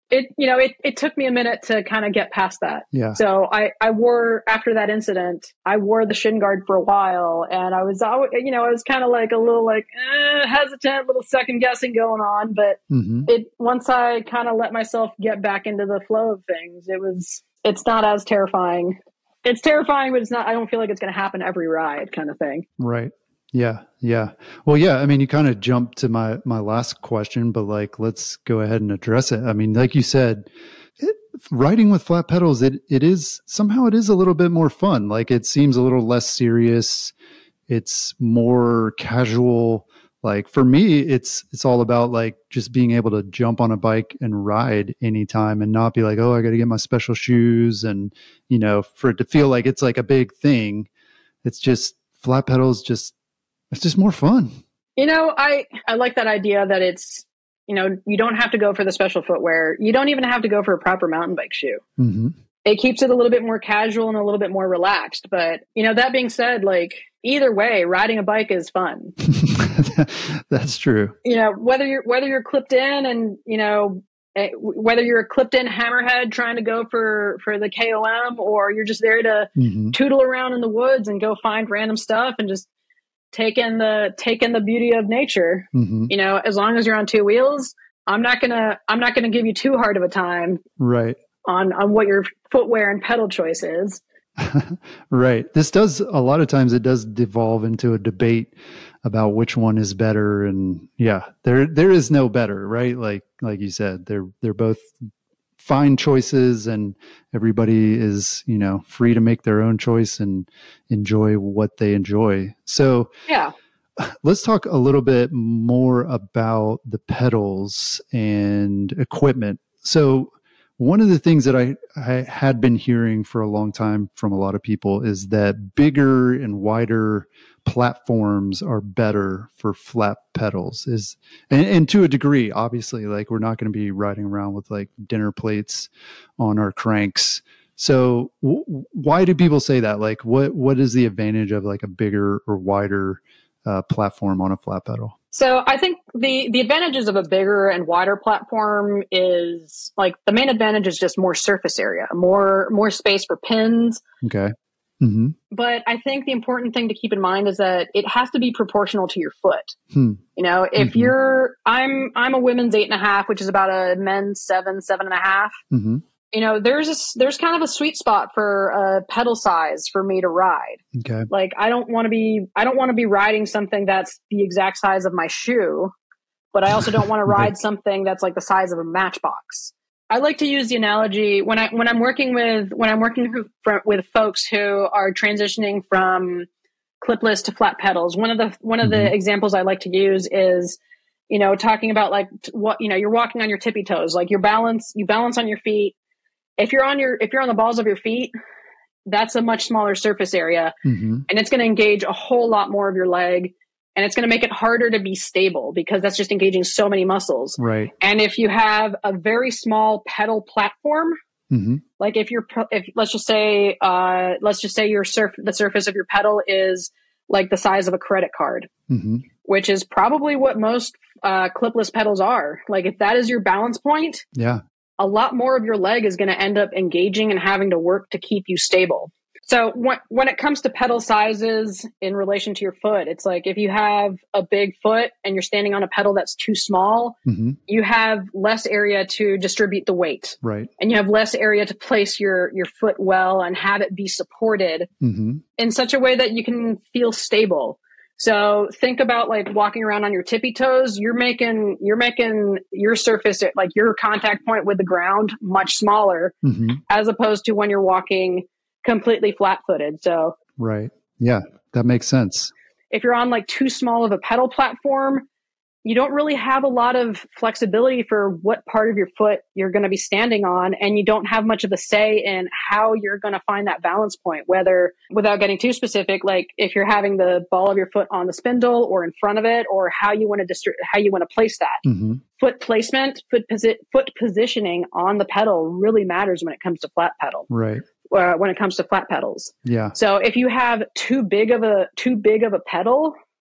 it, you know, it, it took me a minute to kind of get past that. Yeah. So I, I wore, after that incident, I wore the shin guard for a while, and I was, always, you know, I was kind of like a little like eh, hesitant, little second guessing going on. But mm-hmm. it, once I kind of let myself get back into the flow of things, it was, it's not as terrifying. It's terrifying, but it's not, I don't feel like it's going to happen every ride kind of thing. Right. Yeah. Yeah. Well, yeah. I mean, you kind of jumped to my, my last question, but like, let's go ahead and address it. I mean, like you said, it, riding with flat pedals, it, it is somehow it is a little bit more fun. Like it seems a little less serious. It's more casual. Like for me, it's, it's all about like just being able to jump on a bike and ride anytime and not be like, oh, I got to get my special shoes. And, you know, for it to feel like it's like a big thing, it's just flat pedals, just, it's just more fun. You know, I, I like that idea that it's, you know, you don't have to go for the special footwear. You don't even have to go for a proper mountain bike shoe. Mm-hmm. It keeps it a little bit more casual and a little bit more relaxed. But, you know, that being said, like either way, riding a bike is fun. That's true. You know, whether you're, whether you're clipped in and, you know, whether you're a clipped in hammerhead trying to go for, for the K O M, or you're just there to mm-hmm. tootle around in the woods and go find random stuff and just take in the, take in the beauty of nature. Mm-hmm. You know, as long as you're on two wheels, I'm not gonna, I'm not gonna give you too hard of a time. Right. On, on what your footwear and pedal choice is. Right. This does, a lot of times it does devolve into a debate about which one is better. And yeah, there, there is no better, right? Like, like you said, they're, they're both fine choices, and everybody is, you know, free to make their own choice and enjoy what they enjoy. So yeah, let's talk a little bit more about the pedals and equipment. So one of the things that I, I had been hearing for a long time from a lot of people is that bigger and wider platforms are better for flat pedals. Is and, and to a degree, obviously, like we're not going to be riding around with like dinner plates on our cranks. So w- why do people say that? Like what what is the advantage of like a bigger or wider uh, platform on a flat pedal? So I think the, the advantages of a bigger and wider platform is like the main advantage is just more surface area, more, more space for pins. Okay. Mm-hmm. But I think the important thing to keep in mind is that it has to be proportional to your foot. Hmm. You know, if mm-hmm. you're, I'm, I'm a women's eight and a half, which is about a men's seven, seven and a half. Mm-hmm. You know, there's a, there's kind of a sweet spot for a pedal size for me to ride. Okay. Like I don't want to be, I don't want to be riding something that's the exact size of my shoe, but I also don't want to ride right. something that's like the size of a matchbox. I like to use the analogy when I, when I'm working with, when I'm working with, with folks who are transitioning from clipless to flat pedals. One of the, one of mm-hmm. the examples I like to use is, you know, talking about like what, you know, you're walking on your tippy toes, like your balance, you balance on your feet. If you're on your, if you're on the balls of your feet, that's a much smaller surface area, mm-hmm. and it's going to engage a whole lot more of your leg, and it's going to make it harder to be stable because that's just engaging so many muscles. Right. And if you have a very small pedal platform, mm-hmm. like if you're, if let's just say, uh, let's just say your surf, the surface of your pedal is like the size of a credit card, mm-hmm. which is probably what most uh, clipless pedals are. Like if that is your balance point, yeah. a lot more of your leg is going to end up engaging and having to work to keep you stable. So when, when it comes to pedal sizes in relation to your foot, it's like if you have a big foot and you're standing on a pedal that's too small, mm-hmm. you have less area to distribute the weight. Right. And you have less area to place your, your foot well and have it be supported mm-hmm. in such a way that you can feel stable. So think about like walking around on your tippy toes. You're making, you're making your surface, like your contact point with the ground much smaller mm-hmm. as opposed to when you're walking completely flat footed. So, right. Yeah, that makes sense. If you're on like too small of a pedal platform, you don't really have a lot of flexibility for what part of your foot you're going to be standing on. And you don't have much of a say in how you're going to find that balance point, whether without getting too specific, like if you're having the ball of your foot on the spindle or in front of it, or how you want to distri- how you want to place that. Mm-hmm. Foot placement, foot, posi- foot positioning on the pedal really matters when it comes to flat pedal. Right. Uh, when it comes to flat pedals. Yeah. So if you have too big of a, too big of a pedal,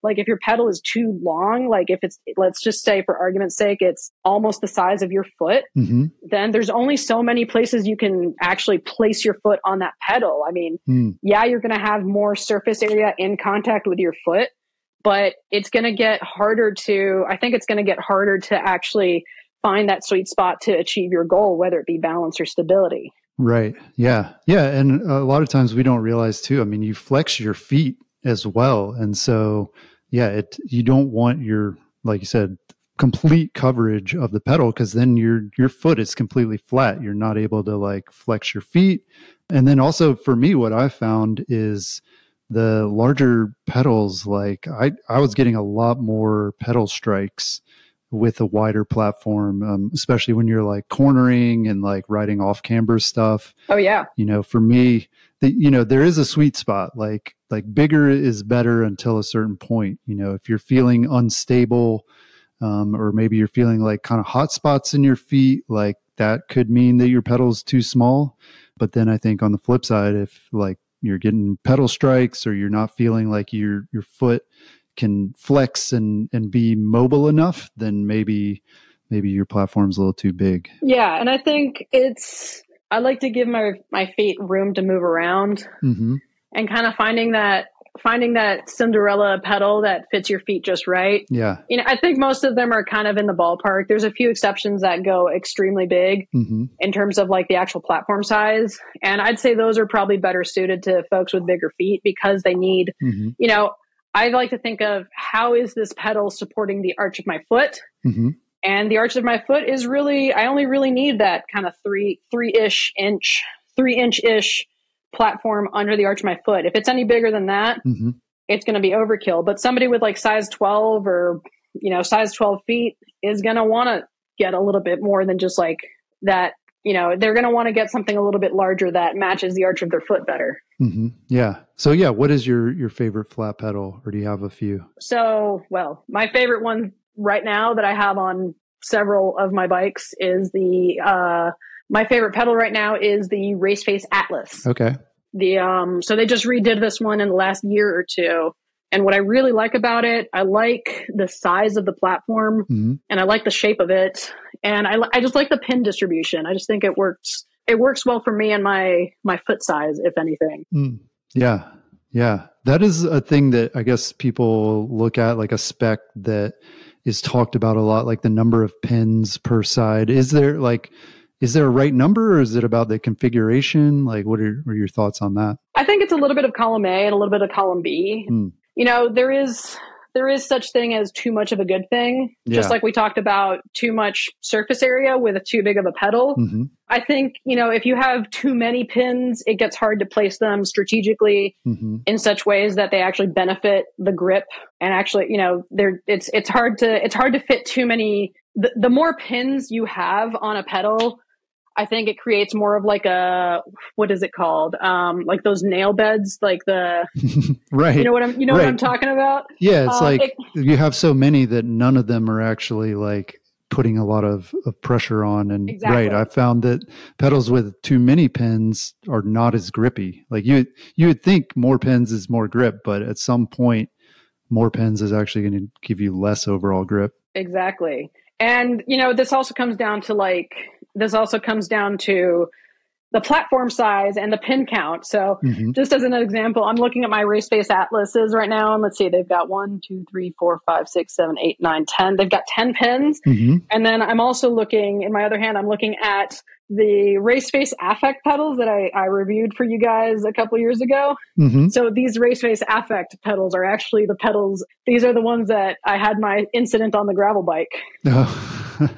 like if your pedal is too long, like if it's, let's just say for argument's sake, it's almost the size of your foot, mm-hmm. then there's only so many places you can actually place your foot on that pedal. I mean, mm. yeah, you're going to have more surface area in contact with your foot, but it's going to get harder to, I think it's going to get harder to actually find that sweet spot to achieve your goal, whether it be balance or stability. Right. Yeah. Yeah. And a lot of times we don't realize too, I mean, you flex your feet as well. And so, yeah, it, you don't want your, like you said, complete coverage of the pedal, because then your, your foot is completely flat. You're not able to like flex your feet. And then also for me, what I found is the larger pedals, like I, I was getting a lot more pedal strikes with a wider platform, um, especially when you're like cornering and like riding off camber stuff. Oh yeah. You know, for me, the, you know, there is a sweet spot, like, like bigger is better until a certain point. You know, if you're feeling unstable, um, or maybe you're feeling like kind of hot spots in your feet, like that could mean that your pedal's too small. But then I think on the flip side, if like you're getting pedal strikes or you're not feeling like your, your foot can flex and, and be mobile enough, then maybe, maybe your platform's a little too big. Yeah. And I think it's, I like to give my, my feet room to move around, mm-hmm. and kind of finding that, finding that Cinderella pedal that fits your feet just right. Yeah. You know, I think most of them are kind of in the ballpark. There's a few exceptions that go extremely big mm-hmm. in terms of like the actual platform size. And I'd say those are probably better suited to folks with bigger feet, because they need, mm-hmm. you know, I like to think of how is this pedal supporting the arch of my foot? Mm-hmm. And the arch of my foot is really, I only really need that kind of three, three-ish inch, three inch-ish platform under the arch of my foot. If it's any bigger than that, mm-hmm. it's going to be overkill. But somebody with like size twelve or, you know, size twelve feet is going to want to get a little bit more than just like that. You know, they're going to want to get something a little bit larger that matches the arch of their foot better. Mm-hmm. Yeah. So yeah, what is your, your favorite flat pedal, or do you have a few? So, well, my favorite one right now that I have on several of my bikes is the, uh, my favorite pedal right now is the Raceface Atlas. Okay. The, um, so they just redid this one in the last year or two. And what I really like about it, I like the size of the platform, mm-hmm. and I like the shape of it. And I, I just like the pin distribution. I just think it works. It works well for me and my, my foot size, if anything. Mm. Yeah. Yeah. That is a thing that I guess people look at, like a spec that is talked about a lot, like the number of pins per side. Is there like, is there a right number, or is it about the configuration? Like, what are, what are your thoughts on that? I think it's a little bit of column A and a little bit of column B. Mm. You know, there is there is such thing as too much of a good thing. Yeah. Just like we talked about too much surface area with a too big of a pedal. Mm-hmm. I think, you know, if you have too many pins, it gets hard to place them strategically mm-hmm. in such ways that they actually benefit the grip. And actually, you know, there it's it's hard to it's hard to fit too many. The, the more pins you have on a pedal, I think it creates more of like a, what is it called? Um, like those nail beds, like the, right. You know what I'm, you know right. what I'm talking about? Yeah. It's uh, like it, you have so many that none of them are actually like putting a lot of, of pressure on. And exactly. right. I found that pedals with too many pins are not as grippy. Like you, you would think more pins is more grip, but at some point more pins is actually going to give you less overall grip. Exactly. And, you know, this also comes down to like, this also comes down to the platform size and the pin count. So mm-hmm. just as an example, I'm looking at my Raceface Atlases right now, and let's see, they've got one, two, three, four, five, six, seven, eight, nine, ten. They've got ten pins. Mm-hmm. And then I'm also looking, in my other hand, I'm looking at the Raceface Affect pedals that I, I reviewed for you guys a couple years ago. Mm-hmm. So these Raceface Affect pedals are actually the pedals. These are the ones that I had my incident on the gravel bike. Oh.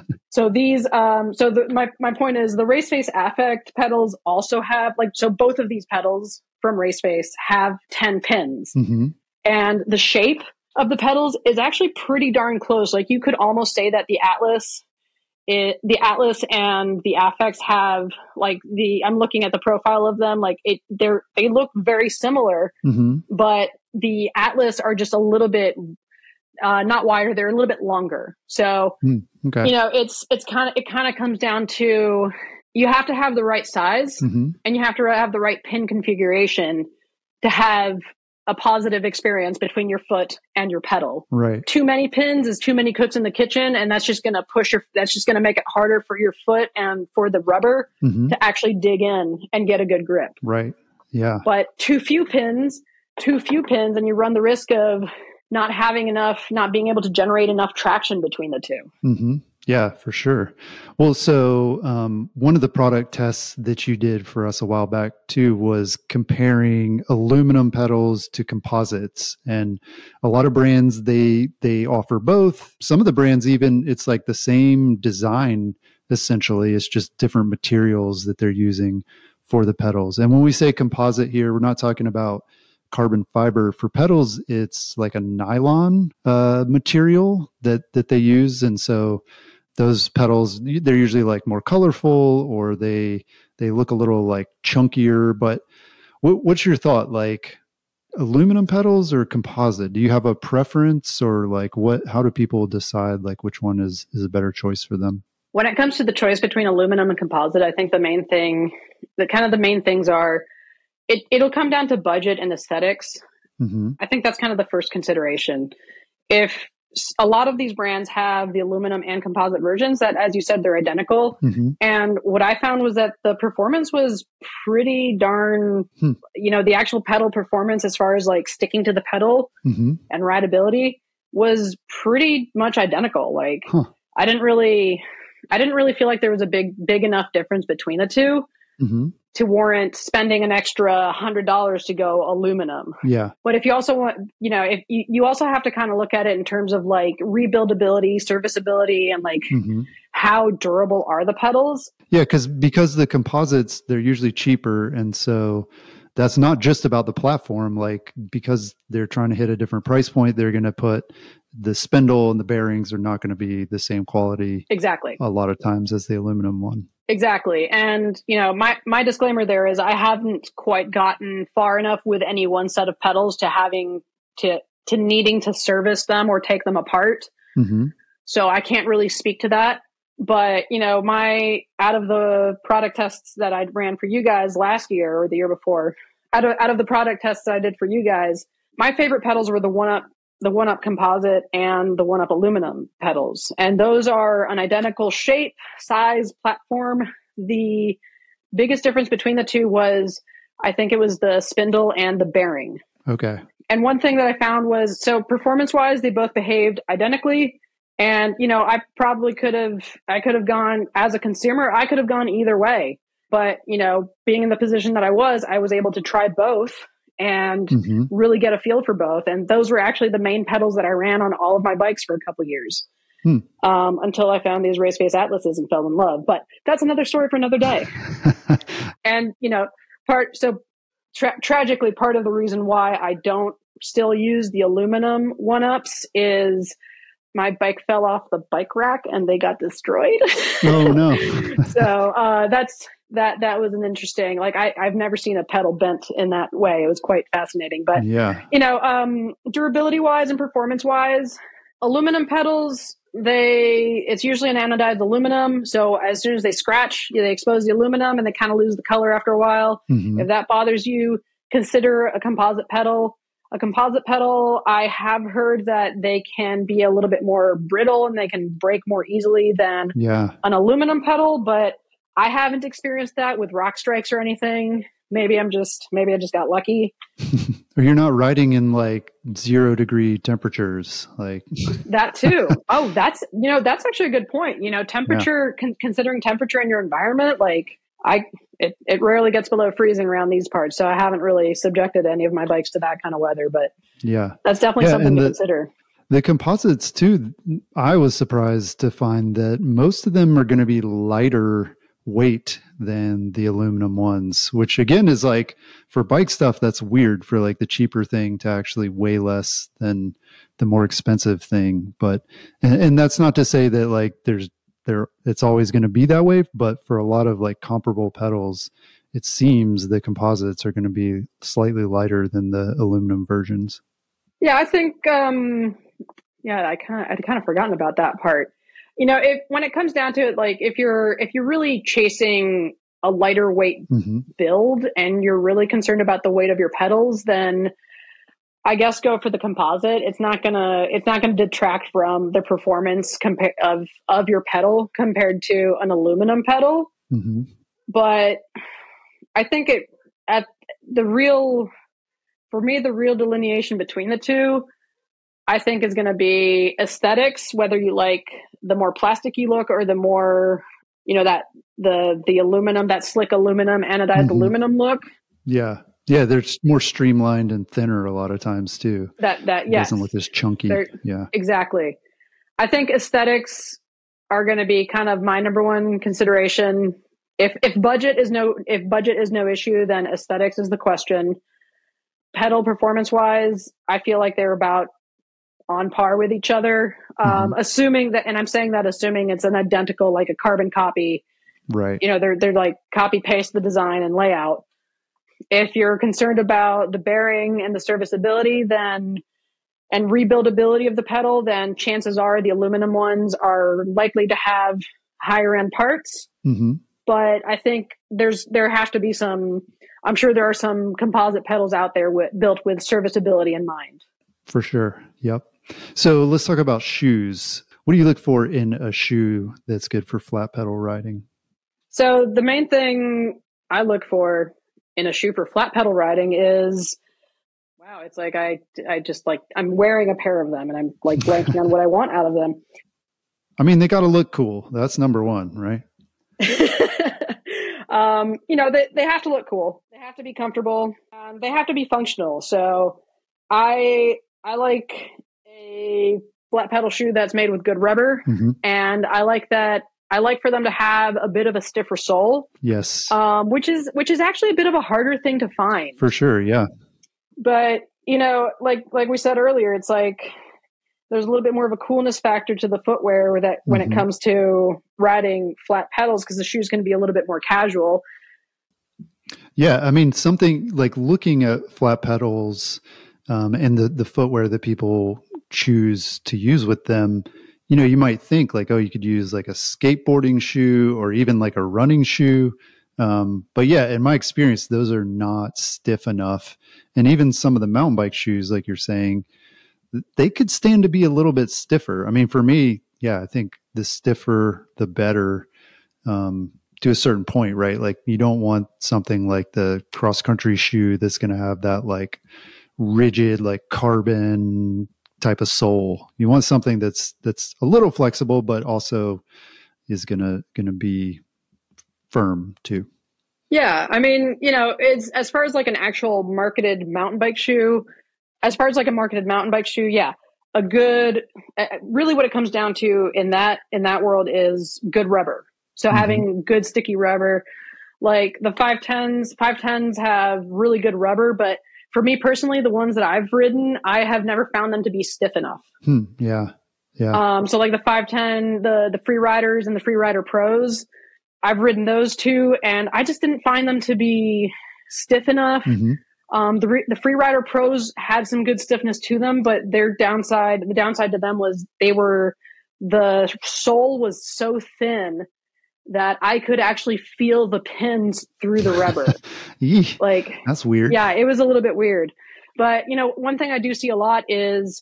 So these, um, so the, my, my point is the Raceface Affect pedals also have like, so both of these pedals from Raceface have ten pins, mm-hmm. and the shape of the pedals is actually pretty darn close. Like you could almost say that the Atlas, it, the Atlas and the Affects have like the, I'm looking at the profile of them, like it, they're, they look very similar, mm-hmm. but the Atlas are just a little bit, uh, not wider. They're a little bit longer. So, mm, okay. you know, it's, it's kind of, it kind of comes down to, you have to have the right size, mm-hmm. and you have to have the right pin configuration to have a positive experience between your foot and your pedal. Right. Too many pins is too many cooks in the kitchen, and that's just going to push your, that's just going to make it harder for your foot and for the rubber Mm-hmm. to actually dig in and get a good grip. Right. Yeah. But too few pins, too few pins, and you run the risk of not having enough, not being able to generate enough traction between the two. Mm-hmm. Yeah, for sure. Well, so um, one of the product tests that you did for us a while back too was comparing aluminum pedals to composites, and a lot of brands they they offer both. Some of the brands even it's like the same design essentially. It's just different materials that they're using for the pedals. And when we say composite here, we're not talking about carbon fiber. For pedals, it's like a nylon uh, material that that they use, and so those pedals, they're usually like more colorful, or they they look a little like chunkier. But what, what's your thought? Like aluminum pedals or composite? Do you have a preference, or like what? How do people decide like which one is is a better choice for them? When it comes to the choice between aluminum and composite, I think the main thing, the kind of the main things are, it it'll come down to budget and aesthetics. Mm-hmm. I think that's kind of the first consideration. If a lot of these brands have the aluminum and composite versions that, as you said, they're identical. Mm-hmm. And what I found was that the performance was pretty darn, Hmm. you know, the actual pedal performance as far as like sticking to the pedal Mm-hmm. and rideability was pretty much identical. Like Huh. I didn't really, I didn't really feel like there was a big, big enough difference between the two Mm-hmm. to warrant spending an extra hundred dollars to go aluminum. Yeah. But if you also want, you know, if you, you also have to kind of look at it in terms of like rebuildability, serviceability, and like Mm-hmm. how durable are the pedals. Yeah, because because the composites, they're usually cheaper, and so that's not just about the platform. Like because they're trying to hit a different price point, they're going to put the spindle and the bearings are not going to be the same quality Exactly. a lot of times as the aluminum one. Exactly. And, you know, my, my disclaimer there is I haven't quite gotten far enough with any one set of pedals to having to, to needing to service them or take them apart. Mm-hmm. So I can't really speak to that. But, you know, my, out of the product tests that I ran for you guys last year or the year before, out of, out of the product tests that I did for you guys, my favorite pedals were the one up, the one up composite and the one up aluminum pedals. And those are an identical shape, size, platform. The biggest difference between the two was, I think it was the spindle and the bearing. Okay. And one thing that I found was, so performance wise, they both behaved identically. And, you know, I probably could have, I could have gone as a consumer, I could have gone either way. But, you know, being in the position that I was, I was able to try both and Mm-hmm. really get a feel for both. And those were actually the main pedals that I ran on all of my bikes for a couple of years. Hmm. Um, until I found these race-based atlases and fell in love. But that's another story for another day. And, you know, part, so tra- tragically, part of the reason why I don't still use the aluminum one-ups is my bike fell off the bike rack and they got destroyed. Oh, no. So uh, that's, that, that was an interesting, like I, I've never seen a pedal bent in that way. It was quite fascinating. But, Yeah. you know, um, durability wise and performance wise, aluminum pedals, they, it's usually an anodized aluminum. So as soon as they scratch, they expose the aluminum and they kind of lose the color after a while. Mm-hmm. If that bothers you, consider a composite pedal. A composite pedal, I have heard that they can be a little bit more brittle and they can break more easily than Yeah. an aluminum pedal, but I haven't experienced that with rock strikes or anything. Maybe I'm just, maybe I just got lucky. Or you're not riding in like zero degree temperatures. Like, That too. Oh, that's, you know, that's actually a good point. You know, temperature, con- considering temperature in your environment, like I, it, it rarely gets below freezing around these parts. So I haven't really subjected any of my bikes to that kind of weather, but yeah. that's definitely Yeah, something and to the- consider. The composites too, I was surprised to find that most of them are going to be lighter weight than the aluminum ones, which again is like for bike stuff, that's weird for like the cheaper thing to actually weigh less than the more expensive thing. But, and, and that's not to say that like there's, there, it's always going to be that way, but for a lot of like comparable pedals, it seems the composites are going to be slightly lighter than the aluminum versions. Yeah, I think, um, yeah, I kind of, I'd kind of forgotten about that part. You know, if, when it comes down to it, like if you're, if you're really chasing a lighter weight Mm-hmm. build and you're really concerned about the weight of your pedals, then I guess go for the composite. It's not gonna it's not gonna detract from the performance compa- of of your pedal compared to an aluminum pedal. Mm-hmm. But I think it at the real for me the real delineation between the two, I think, is going to be aesthetics. Whether you like the more plasticky look or the more, you know, that the the aluminum, that slick aluminum, anodized Mm-hmm. aluminum look. Yeah. Yeah, they're more streamlined and thinner a lot of times too. That that It yes, doesn't look as chunky. They're- Yeah. exactly. I think aesthetics are going to be kind of my number one consideration. If if budget is no if budget is no issue, then aesthetics is the question. Pedal performance wise, I feel like they're about on par with each other. Um, Mm-hmm. assuming that, and I'm saying that assuming it's an identical, like a carbon copy. Right. You know, they're they're like copy paste the design and layout. If you're concerned about the bearing and the serviceability, then and rebuildability of the pedal, then chances are the aluminum ones are likely to have higher end parts. Mm-hmm. But I think there's there have to be some. I'm sure there are some composite pedals out there with, built with serviceability in mind. For sure. Yep. So let's talk about shoes. What do you look for in a shoe that's good for flat pedal riding? So the main thing I look for in a shoe for flat pedal riding is, wow, it's like I, I just like, I'm wearing a pair of them and I'm like blanking on what I want out of them. I mean, they got to look cool. That's number one, right? um, you know, they, they have to look cool. They have to be comfortable. Um, they have to be functional. So I, I like a flat pedal shoe that's made with good rubber. Mm-hmm. And I like that. I like for them to have a bit of a stiffer sole. Yes. Um, which is, which is actually a bit of a harder thing to find. For sure. Yeah. But, you know, like, like we said earlier, it's like, there's a little bit more of a coolness factor to the footwear that when Mm-hmm. it comes to riding flat pedals, because the shoe's going to be a little bit more casual. Yeah. I mean, something like looking at flat pedals um, and the, the footwear that people choose to use with them, you know, you might think like, oh, you could use like a skateboarding shoe or even like a running shoe. Um, but yeah, in my experience, those are not stiff enough. And even some of the mountain bike shoes, like you're saying, they could stand to be a little bit stiffer. I mean, for me, yeah, I think the stiffer, the better, um, to a certain point, right? Like you don't want something like the cross country shoe that's going to have that like rigid, like carbon type of sole. You want something that's, that's a little flexible, but also is going to, going to be firm too. Yeah. I mean, you know, it's as far as like an actual marketed mountain bike shoe, as far as like a marketed mountain bike shoe, yeah, a good, uh, really what it comes down to in that, in that world is good rubber. So mm-hmm. having good sticky rubber, like the five tens, five tens have really good rubber, but for me personally, the ones that I've ridden, I have never found them to be stiff enough. Hmm, yeah. Yeah. Um, so like the five ten, the, the Free Riders and the Free Rider Pros, I've ridden those two and I just didn't find them to be stiff enough. Mm-hmm. Um, the, the Free Rider Pros had some good stiffness to them, but their downside, the downside to them was they were, the sole was so thin that I could actually feel the pins through the rubber. Like, that's weird. Yeah, it was a little bit weird. But, you know, one thing I do see a lot is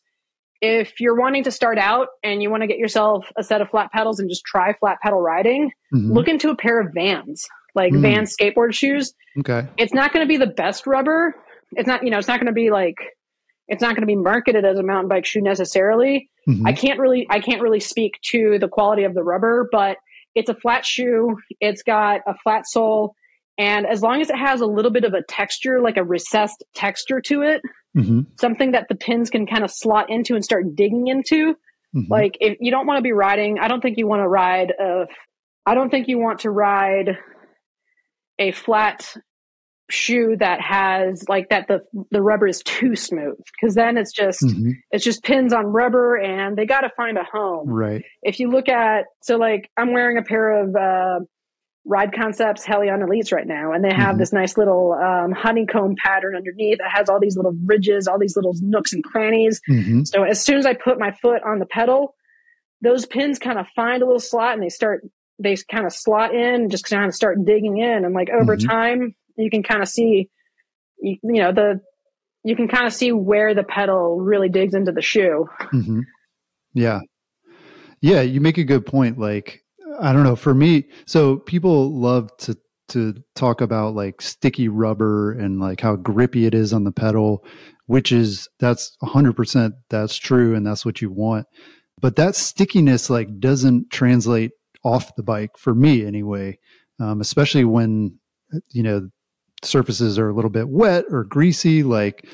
if you're wanting to start out and you want to get yourself a set of flat pedals and just try flat pedal riding, mm-hmm. look into a pair of Vans, like mm. Vans skateboard shoes. Okay. It's not going to be the best rubber. It's not, you know, it's not going to be like, it's not going to be marketed as a mountain bike shoe necessarily. Mm-hmm. I can't really, I can't really speak to the quality of the rubber, but it's a flat shoe. It's got a flat sole. And as long as it has a little bit of a texture, like a recessed texture to it, mm-hmm. something that the pins can kind of slot into and start digging into. Mm-hmm. Like if you don't want to be riding, I don't think you want to ride a, I don't think you want to ride a flat shoe that has like that the the rubber is too smooth, because then it's just mm-hmm. it's just pins on rubber and they got to find a home. Right. If you look at, so like I'm wearing a pair of uh Ride Concepts Helion Elites right now, and they have mm-hmm. this nice little um, honeycomb pattern underneath that has all these little ridges, all these little nooks and crannies. Mm-hmm. So as soon as I put my foot on the pedal, those pins kind of find a little slot and they start they kind of slot in and just kind of start digging in, and like over mm-hmm. time you can kind of see, you, you know, the you can kind of see where the pedal really digs into the shoe. Mm-hmm. Yeah. Yeah. You make a good point. Like, I don't know, for me, so people love to, to talk about like sticky rubber and like how grippy it is on the pedal, which is, that's one hundred percent that's true. And that's what you want. But that stickiness like doesn't translate off the bike for me anyway, um, especially when, you know, surfaces are a little bit wet or greasy. Like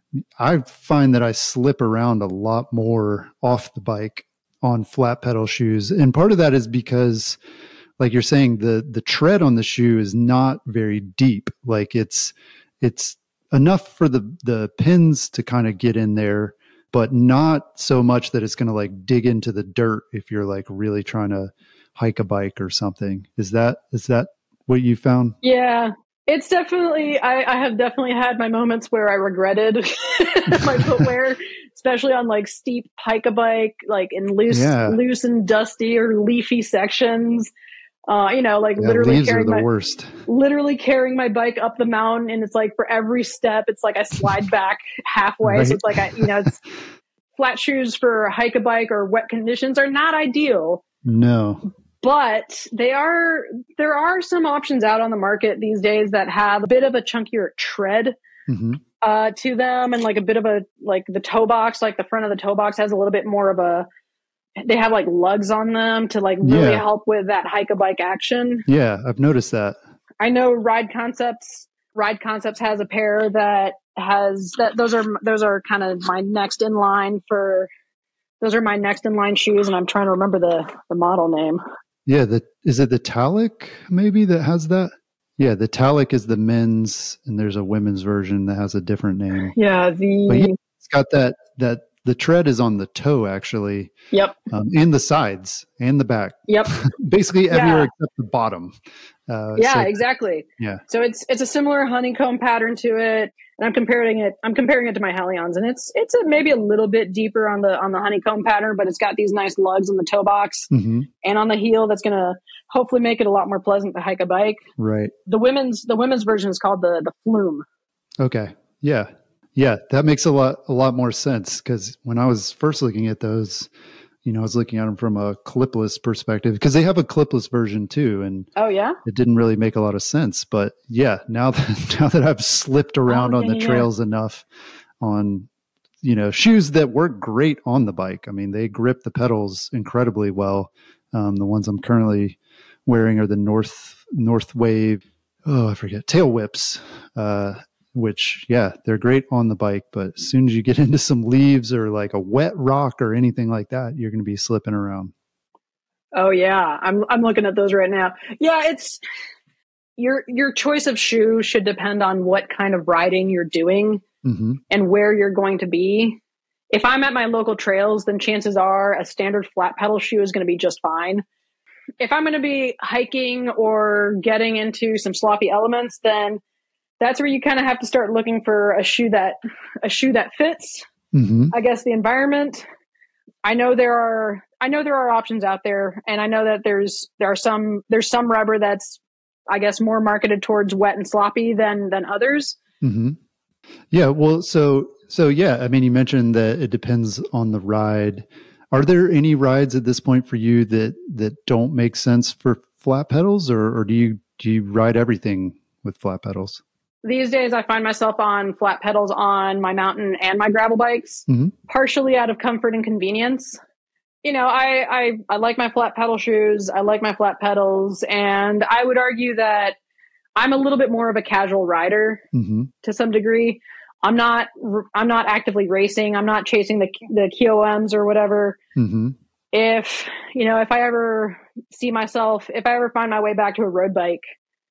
I find that I slip around a lot more off the bike on flat pedal shoes. And part of that is because, like you're saying, the the tread on the shoe is not very deep. Like it's it's enough for the the pins to kind of get in there, but not so much that it's going to like dig into the dirt if you're like really trying to hike a bike or something. Is that is that what you found? Yeah. It's definitely, I, I have definitely had my moments where I regretted my footwear, especially on like steep hike a bike, like in loose, Yeah. loose and dusty or leafy sections. Uh, you know, like Yeah, literally leaves are carrying the my, worst. literally carrying my bike up the mountain. And it's like for every step, it's like I slide back halfway. Right. So it's like, I, you know, it's flat shoes for hike a bike or wet conditions are not ideal. No. But they are, there are some options out on the market these days that have a bit of a chunkier tread Mm-hmm. uh, to them, and like a bit of a, like the toe box, like the front of the toe box has a little bit more of a, they have like lugs on them to like really Yeah. help with that hike a bike action. Yeah, I've noticed that. I know Ride Concepts, Ride Concepts has a pair that has that. Those are, those are kind of my next in line for, those are my next in line shoes. And I'm trying to remember the, the model name. Yeah, the is it the Talic maybe that has that? Yeah, the Talic is the men's, and there's a women's version that has a different name. Yeah. The, But yeah, it's got that that the tread is on the toe actually, yep. um, and the sides and the back, Yep. basically Yeah. everywhere except the bottom. Uh, Yeah, so- exactly. yeah, So it's it's a similar honeycomb pattern to it, and I'm comparing it. I'm comparing it to my Helions, and it's it's a, maybe a little bit deeper on the on the honeycomb pattern, but it's got these nice lugs in the toe box hmm and on the heel. That's going to hopefully make it a lot more pleasant to hike a bike. right. The women's the women's version is called the the Flume. Okay, yeah, yeah, that makes a lot a lot more sense because when I was first looking at those, you know, I was looking at them from a clipless perspective because they have a clipless version too, and Oh yeah, it didn't really make a lot of sense. But yeah, now that now that I've slipped around Oh, on yeah, the yeah. trails enough on, you know, shoes that work great on the bike. I mean, they grip the pedals incredibly well. Um, the ones I'm currently wearing are the North North Wave. Oh, I forget tail whips. Uh, which yeah, they're great on the bike, but as soon as you get into some leaves or like a wet rock or anything like that, you're going to be slipping around. oh yeah. I'm I'm looking at those right now. Yeah, it's your your choice of shoe should depend on what kind of riding you're doing Mm-hmm. and where you're going to be. If I'm at my local trails, then chances are a standard flat pedal shoe is going to be just fine. If I'm going to be hiking or getting into some sloppy elements, then that's where you kind of have to start looking for a shoe that a shoe that fits, Mm-hmm. I guess, the environment. I know there are I know there are options out there, and I know that there's there are some there's some rubber that's, I guess, more marketed towards wet and sloppy than than others. Mm-hmm. Yeah. Well, so, so yeah, I mean, you mentioned that it depends on the ride. Are there any rides at this point for you that, that don't make sense for flat pedals, or, or do you, do you ride everything with flat pedals? These days, I find myself on flat pedals on my mountain and my gravel bikes, Mm-hmm. partially out of comfort and convenience. You know, I, I, I like my flat pedal shoes. I like my flat pedals. And I would argue that I'm a little bit more of a casual rider Mm-hmm. to some degree. I'm not, I'm not actively racing. I'm not chasing the, the K O Ms or whatever. Mm-hmm. If, you know, if I ever see myself, if I ever find my way back to a road bike,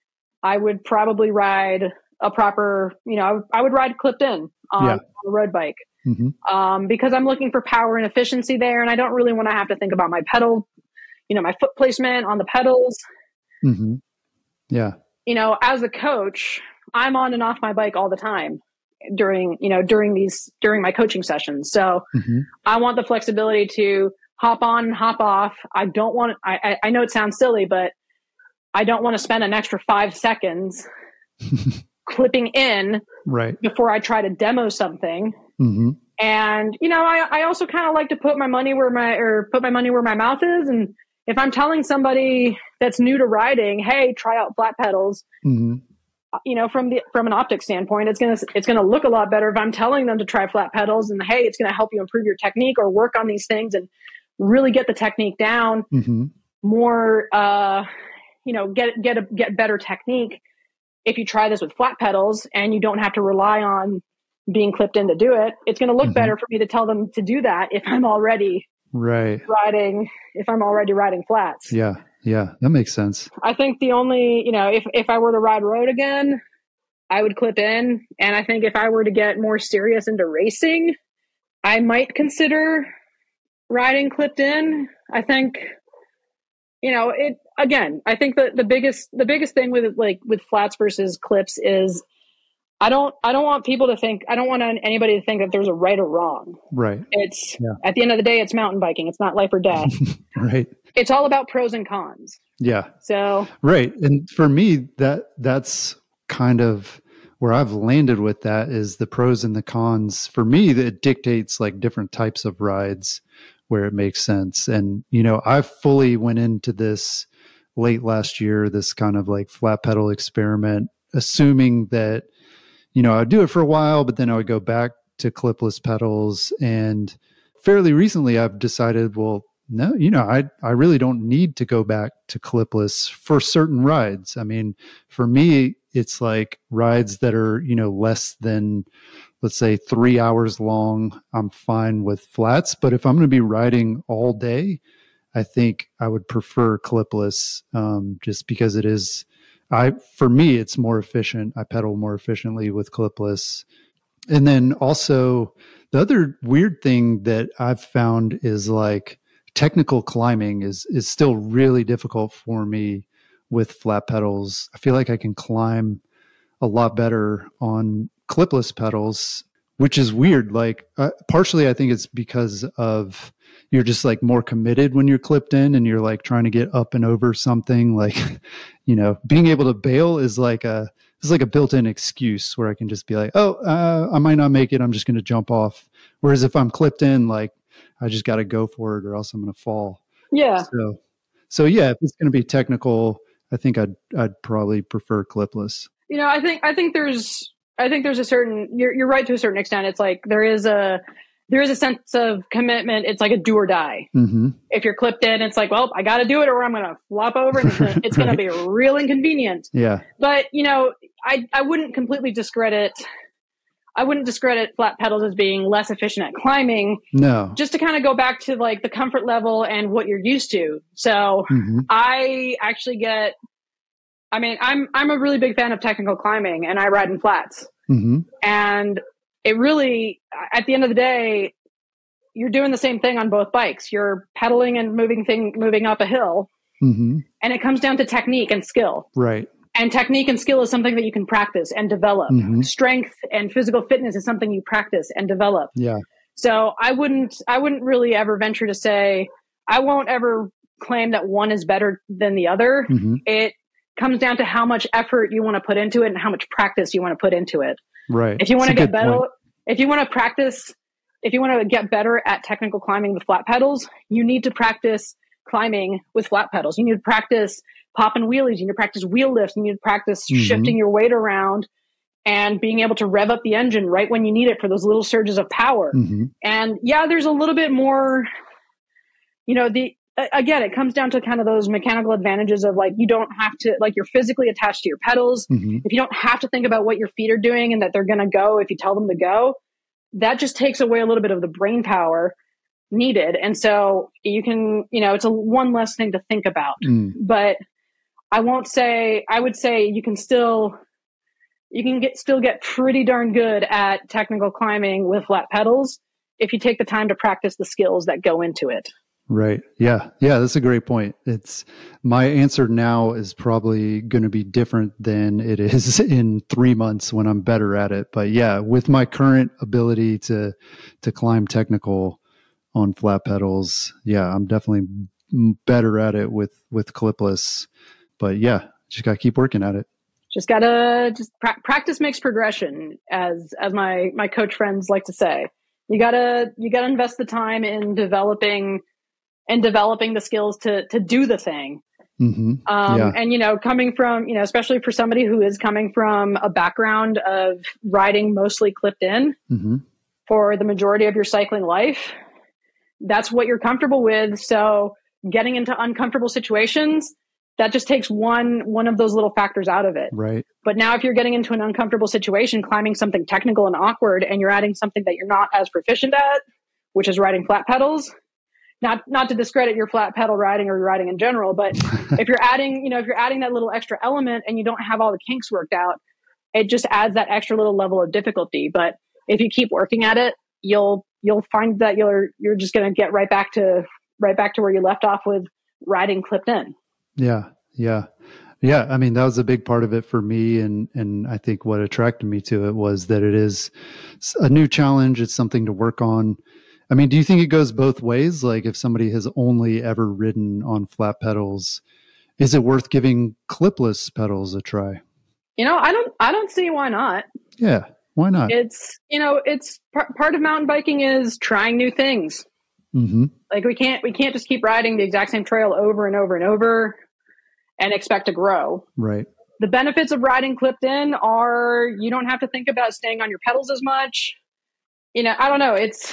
I would probably ride a proper, you know, I would, I would ride clipped in on, Yeah. on a road bike. Mm-hmm. Um, because I'm looking for power and efficiency there. And I don't really want to have to think about my pedal, you know, my foot placement on the pedals. Mm-hmm. Yeah. You know, as a coach, I'm on and off my bike all the time during, you know, during these, during my coaching sessions. So Mm-hmm. I want the flexibility to hop on and hop off. I don't want, I, I, I know it sounds silly, but I don't want to spend an extra five seconds clipping in right. before I try to demo something. Mm-hmm. And, you know, I, I also kind of like to put my money where my, or put my money where my mouth is. And if I'm telling somebody that's new to riding, hey, try out flat pedals, mm-hmm. you know, from the, from an optic standpoint, it's going to, it's going to look a lot better if I'm telling them to try flat pedals and, hey, it's going to help you improve your technique or work on these things and really get the technique down mm-hmm. more, uh, you know, get, get a, get better technique. If you try this with flat pedals and you don't have to rely on being clipped in to do it, it's going to look mm-hmm. better for me to tell them to do that if I'm already right riding, if I'm already riding flats. Yeah. Yeah. That makes sense. I think the only, you know, if, if I were to ride road again, I would clip in. And I think if I were to get more serious into racing, I might consider riding clipped in. I think, you know, it, again, I think that the biggest, the biggest thing with like with flats versus clips is I don't, I don't want people to think, I don't want anybody to think that there's a right or wrong. Right. It's yeah. At the end of the day, it's mountain biking. It's not life or death. Right. It's all about pros and cons. Yeah. So, right. And for me, that that's kind of where I've landed with that is the pros and the cons. For me, it dictates like different types of rides where it makes sense. And, you know, I fully went into this late last year, this kind of like flat pedal experiment, assuming that, you know, I'd do it for a while, but then I would go back to clipless pedals. And fairly recently I've decided, well, no, you know, I, I really don't need to go back to clipless for certain rides. I mean, for me, it's like rides that are, you know, less than, let's say three hours long. I'm fine with flats, but if I'm going to be riding all day, I think I would prefer clipless, um, just because it is, I, for me, it's more efficient. I pedal more efficiently with clipless. And then also the other weird thing that I've found is like technical climbing is, is still really difficult for me with flat pedals. I feel like I can climb a lot better on clipless pedals, which is weird. Like uh, partially, I think it's because of you're just like more committed when you're clipped in and you're like trying to get up and over something. Like, you know, being able to bail is like a, it's like a built-in excuse where I can just be like, oh, uh, I might not make it. I'm just going to jump off. Whereas if I'm clipped in, like I just got to go for it or else I'm going to fall. Yeah. So, so yeah, if it's going to be technical, I think I'd, I'd probably prefer clipless. You know, I think, I think there's, I think there's a certain, you're, you're right to a certain extent. It's like, there is a, there is a sense of commitment. It's like a do or die. Mm-hmm. If you're clipped in, it's like, well, I got to do it or I'm going to flop over and it's going it's right. to be real inconvenient. Yeah. But, you know, I, I wouldn't completely discredit, I wouldn't discredit flat pedals as being less efficient at climbing. No. Just to kind of go back to like the comfort level and what you're used to. So mm-hmm. I actually get, I mean, I'm, I'm a really big fan of technical climbing and I ride in flats. Mm-hmm. And it really, at the end of the day, you're doing the same thing on both bikes. You're pedaling and moving thing, moving up a hill. Mm-hmm. And it comes down to technique and skill. Right. And technique and skill is something that you can practice and develop. Mm-hmm. Strength and physical fitness is something you practice and develop. Yeah. So I wouldn't, I wouldn't really ever venture to say, I won't ever claim that one is better than the other. Mm-hmm. It comes down to how much effort you want to put into it and how much practice you want to put into it. Right. If you want to get better, point. if you want to practice, if you want to get better at technical climbing with flat pedals, you need to practice climbing with flat pedals. You need to practice popping wheelies. You need to practice wheel lifts. You need to practice mm-hmm. shifting your weight around and being able to rev up the engine right when you need it for those little surges of power. Mm-hmm. And yeah, there's a little bit more, you know, the, again, it comes down to kind of those mechanical advantages of like, you don't have to, like you're physically attached to your pedals. Mm-hmm. If you don't have to think about what your feet are doing and that they're going to go if you tell them to go, that just takes away a little bit of the brain power needed. And so you can, you know, it's a one less thing to think about, mm. but I won't say, I would say you can still, you can get, still get pretty darn good at technical climbing with flat pedals if you take the time to practice the skills that go into it. Right. Yeah. Yeah. That's a great point. It's my answer now is probably going to be different than it is in three months when I'm better at it. But yeah, with my current ability to, to climb technical on flat pedals, yeah, I'm definitely better at it with, with clipless, but yeah, just got to keep working at it. just gotta just pra- practice makes progression, as as my my coach friends like to say. You gotta you gotta invest the time in developing and developing the skills to to do the thing. Mm-hmm. Um, yeah. And, you know, coming from, you know, especially for somebody who is coming from a background of riding mostly clipped in mm-hmm. for the majority of your cycling life, that's what you're comfortable with. So getting into uncomfortable situations, that just takes one, one of those little factors out of it. Right. But now if you're getting into an uncomfortable situation, climbing something technical and awkward, and you're adding something that you're not as proficient at, which is riding flat pedals, Not not to discredit your flat pedal riding or your riding in general, but if you're adding, you know, if you're adding that little extra element and you don't have all the kinks worked out, it just adds that extra little level of difficulty. But if you keep working at it, you'll you'll find that you're you're just going to get right back to right back to where you left off with riding clipped in. Yeah, yeah, yeah. I mean, that was a big part of it for me, and and I think what attracted me to it was that it is a new challenge. It's something to work on. I mean, do you think it goes both ways? Like if somebody has only ever ridden on flat pedals, is it worth giving clipless pedals a try? You know, I don't, I don't see why not. Yeah. Why not? It's, you know, it's par- part of mountain biking is trying new things. Mm-hmm. Like we can't, we can't just keep riding the exact same trail over and over and over and expect to grow. Right. The benefits of riding clipped in are you don't have to think about staying on your pedals as much. You know, I don't know. It's,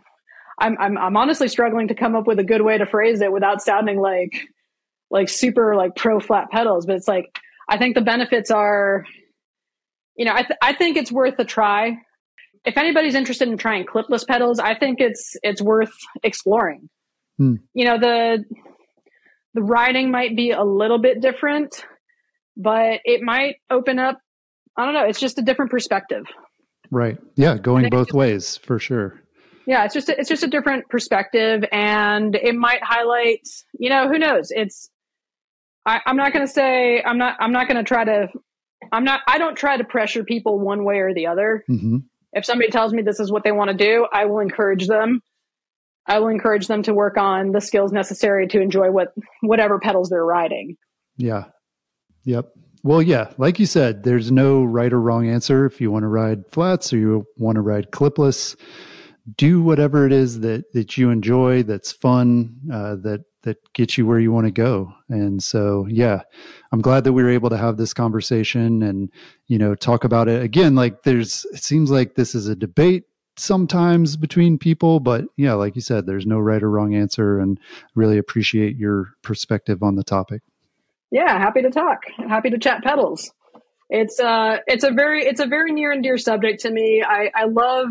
I'm, I'm, I'm honestly struggling to come up with a good way to phrase it without sounding like, like super like pro flat pedals. But it's like, I think the benefits are, you know, I, th- I think it's worth a try. If anybody's interested in trying clipless pedals, I think it's, it's worth exploring. Hmm. You know, the, the riding might be a little bit different, but it might open up, I don't know. It's just a different perspective. Right. Yeah. Going both ways for sure. Yeah, it's just a, it's just a different perspective, and it might highlight, you know, who knows? It's I, I'm not going to say I'm not I'm not going to try to I'm not I don't try to pressure people one way or the other. Mm-hmm. If somebody tells me this is what they want to do, I will encourage them. I will encourage them to work on the skills necessary to enjoy what whatever pedals they're riding. Yeah. Yep. Well, yeah, like you said, there's no right or wrong answer. If you want to ride flats or you want to ride clipless, do whatever it is that, that you enjoy, that's fun, uh, that, that gets you where you want to go. And so, yeah, I'm glad that we were able to have this conversation and, you know, talk about it again. Like there's, it seems like this is a debate sometimes between people, but yeah, like you said, there's no right or wrong answer, and really appreciate your perspective on the topic. Yeah. Happy to talk. Happy to chat pedals. It's uh it's a very, it's a very near and dear subject to me. I, I love,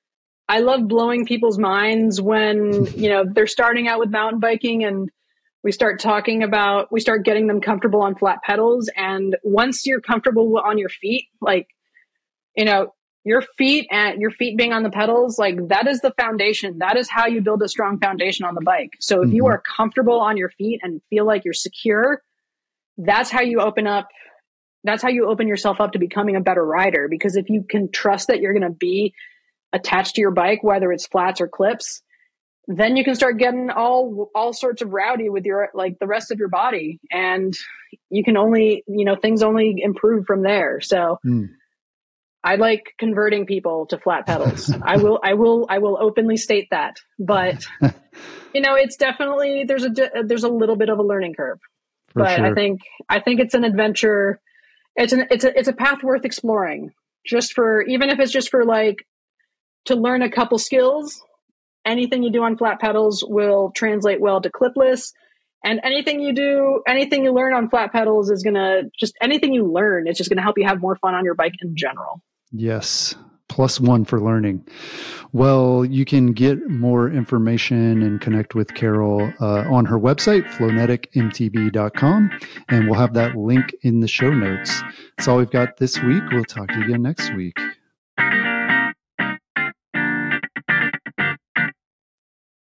I love blowing people's minds when, you know, they're starting out with mountain biking and we start talking about, we start getting them comfortable on flat pedals. And once you're comfortable on your feet, like, you know, your feet and your feet being on the pedals, like that is the foundation. That is how you build a strong foundation on the bike. So if mm-hmm. you are comfortable on your feet and feel like you're secure, that's how you open up. That's how you open yourself up to becoming a better rider. Because if you can trust that you're going to be attached to your bike, whether it's flats or clips, then you can start getting all all sorts of rowdy with your like the rest of your body, and you can only, you know, things only improve from there. So mm. I like converting people to flat pedals. I will I will I will openly state that. But you know, it's definitely there's a there's a little bit of a learning curve. For but sure. I think I think it's an adventure. It's an it's a it's a path worth exploring, just for even if it's just for like to learn a couple skills. Anything you do on flat pedals will translate well to clipless, and anything you do, anything you learn on flat pedals is going to just anything you learn, it's just going to help you have more fun on your bike in general. Yes. Plus one for learning. Well, you can get more information and connect with Carol uh, on her website, Flonetic M T B dot com, and we'll have that link in the show notes. That's all we've got this week. We'll talk to you again next week.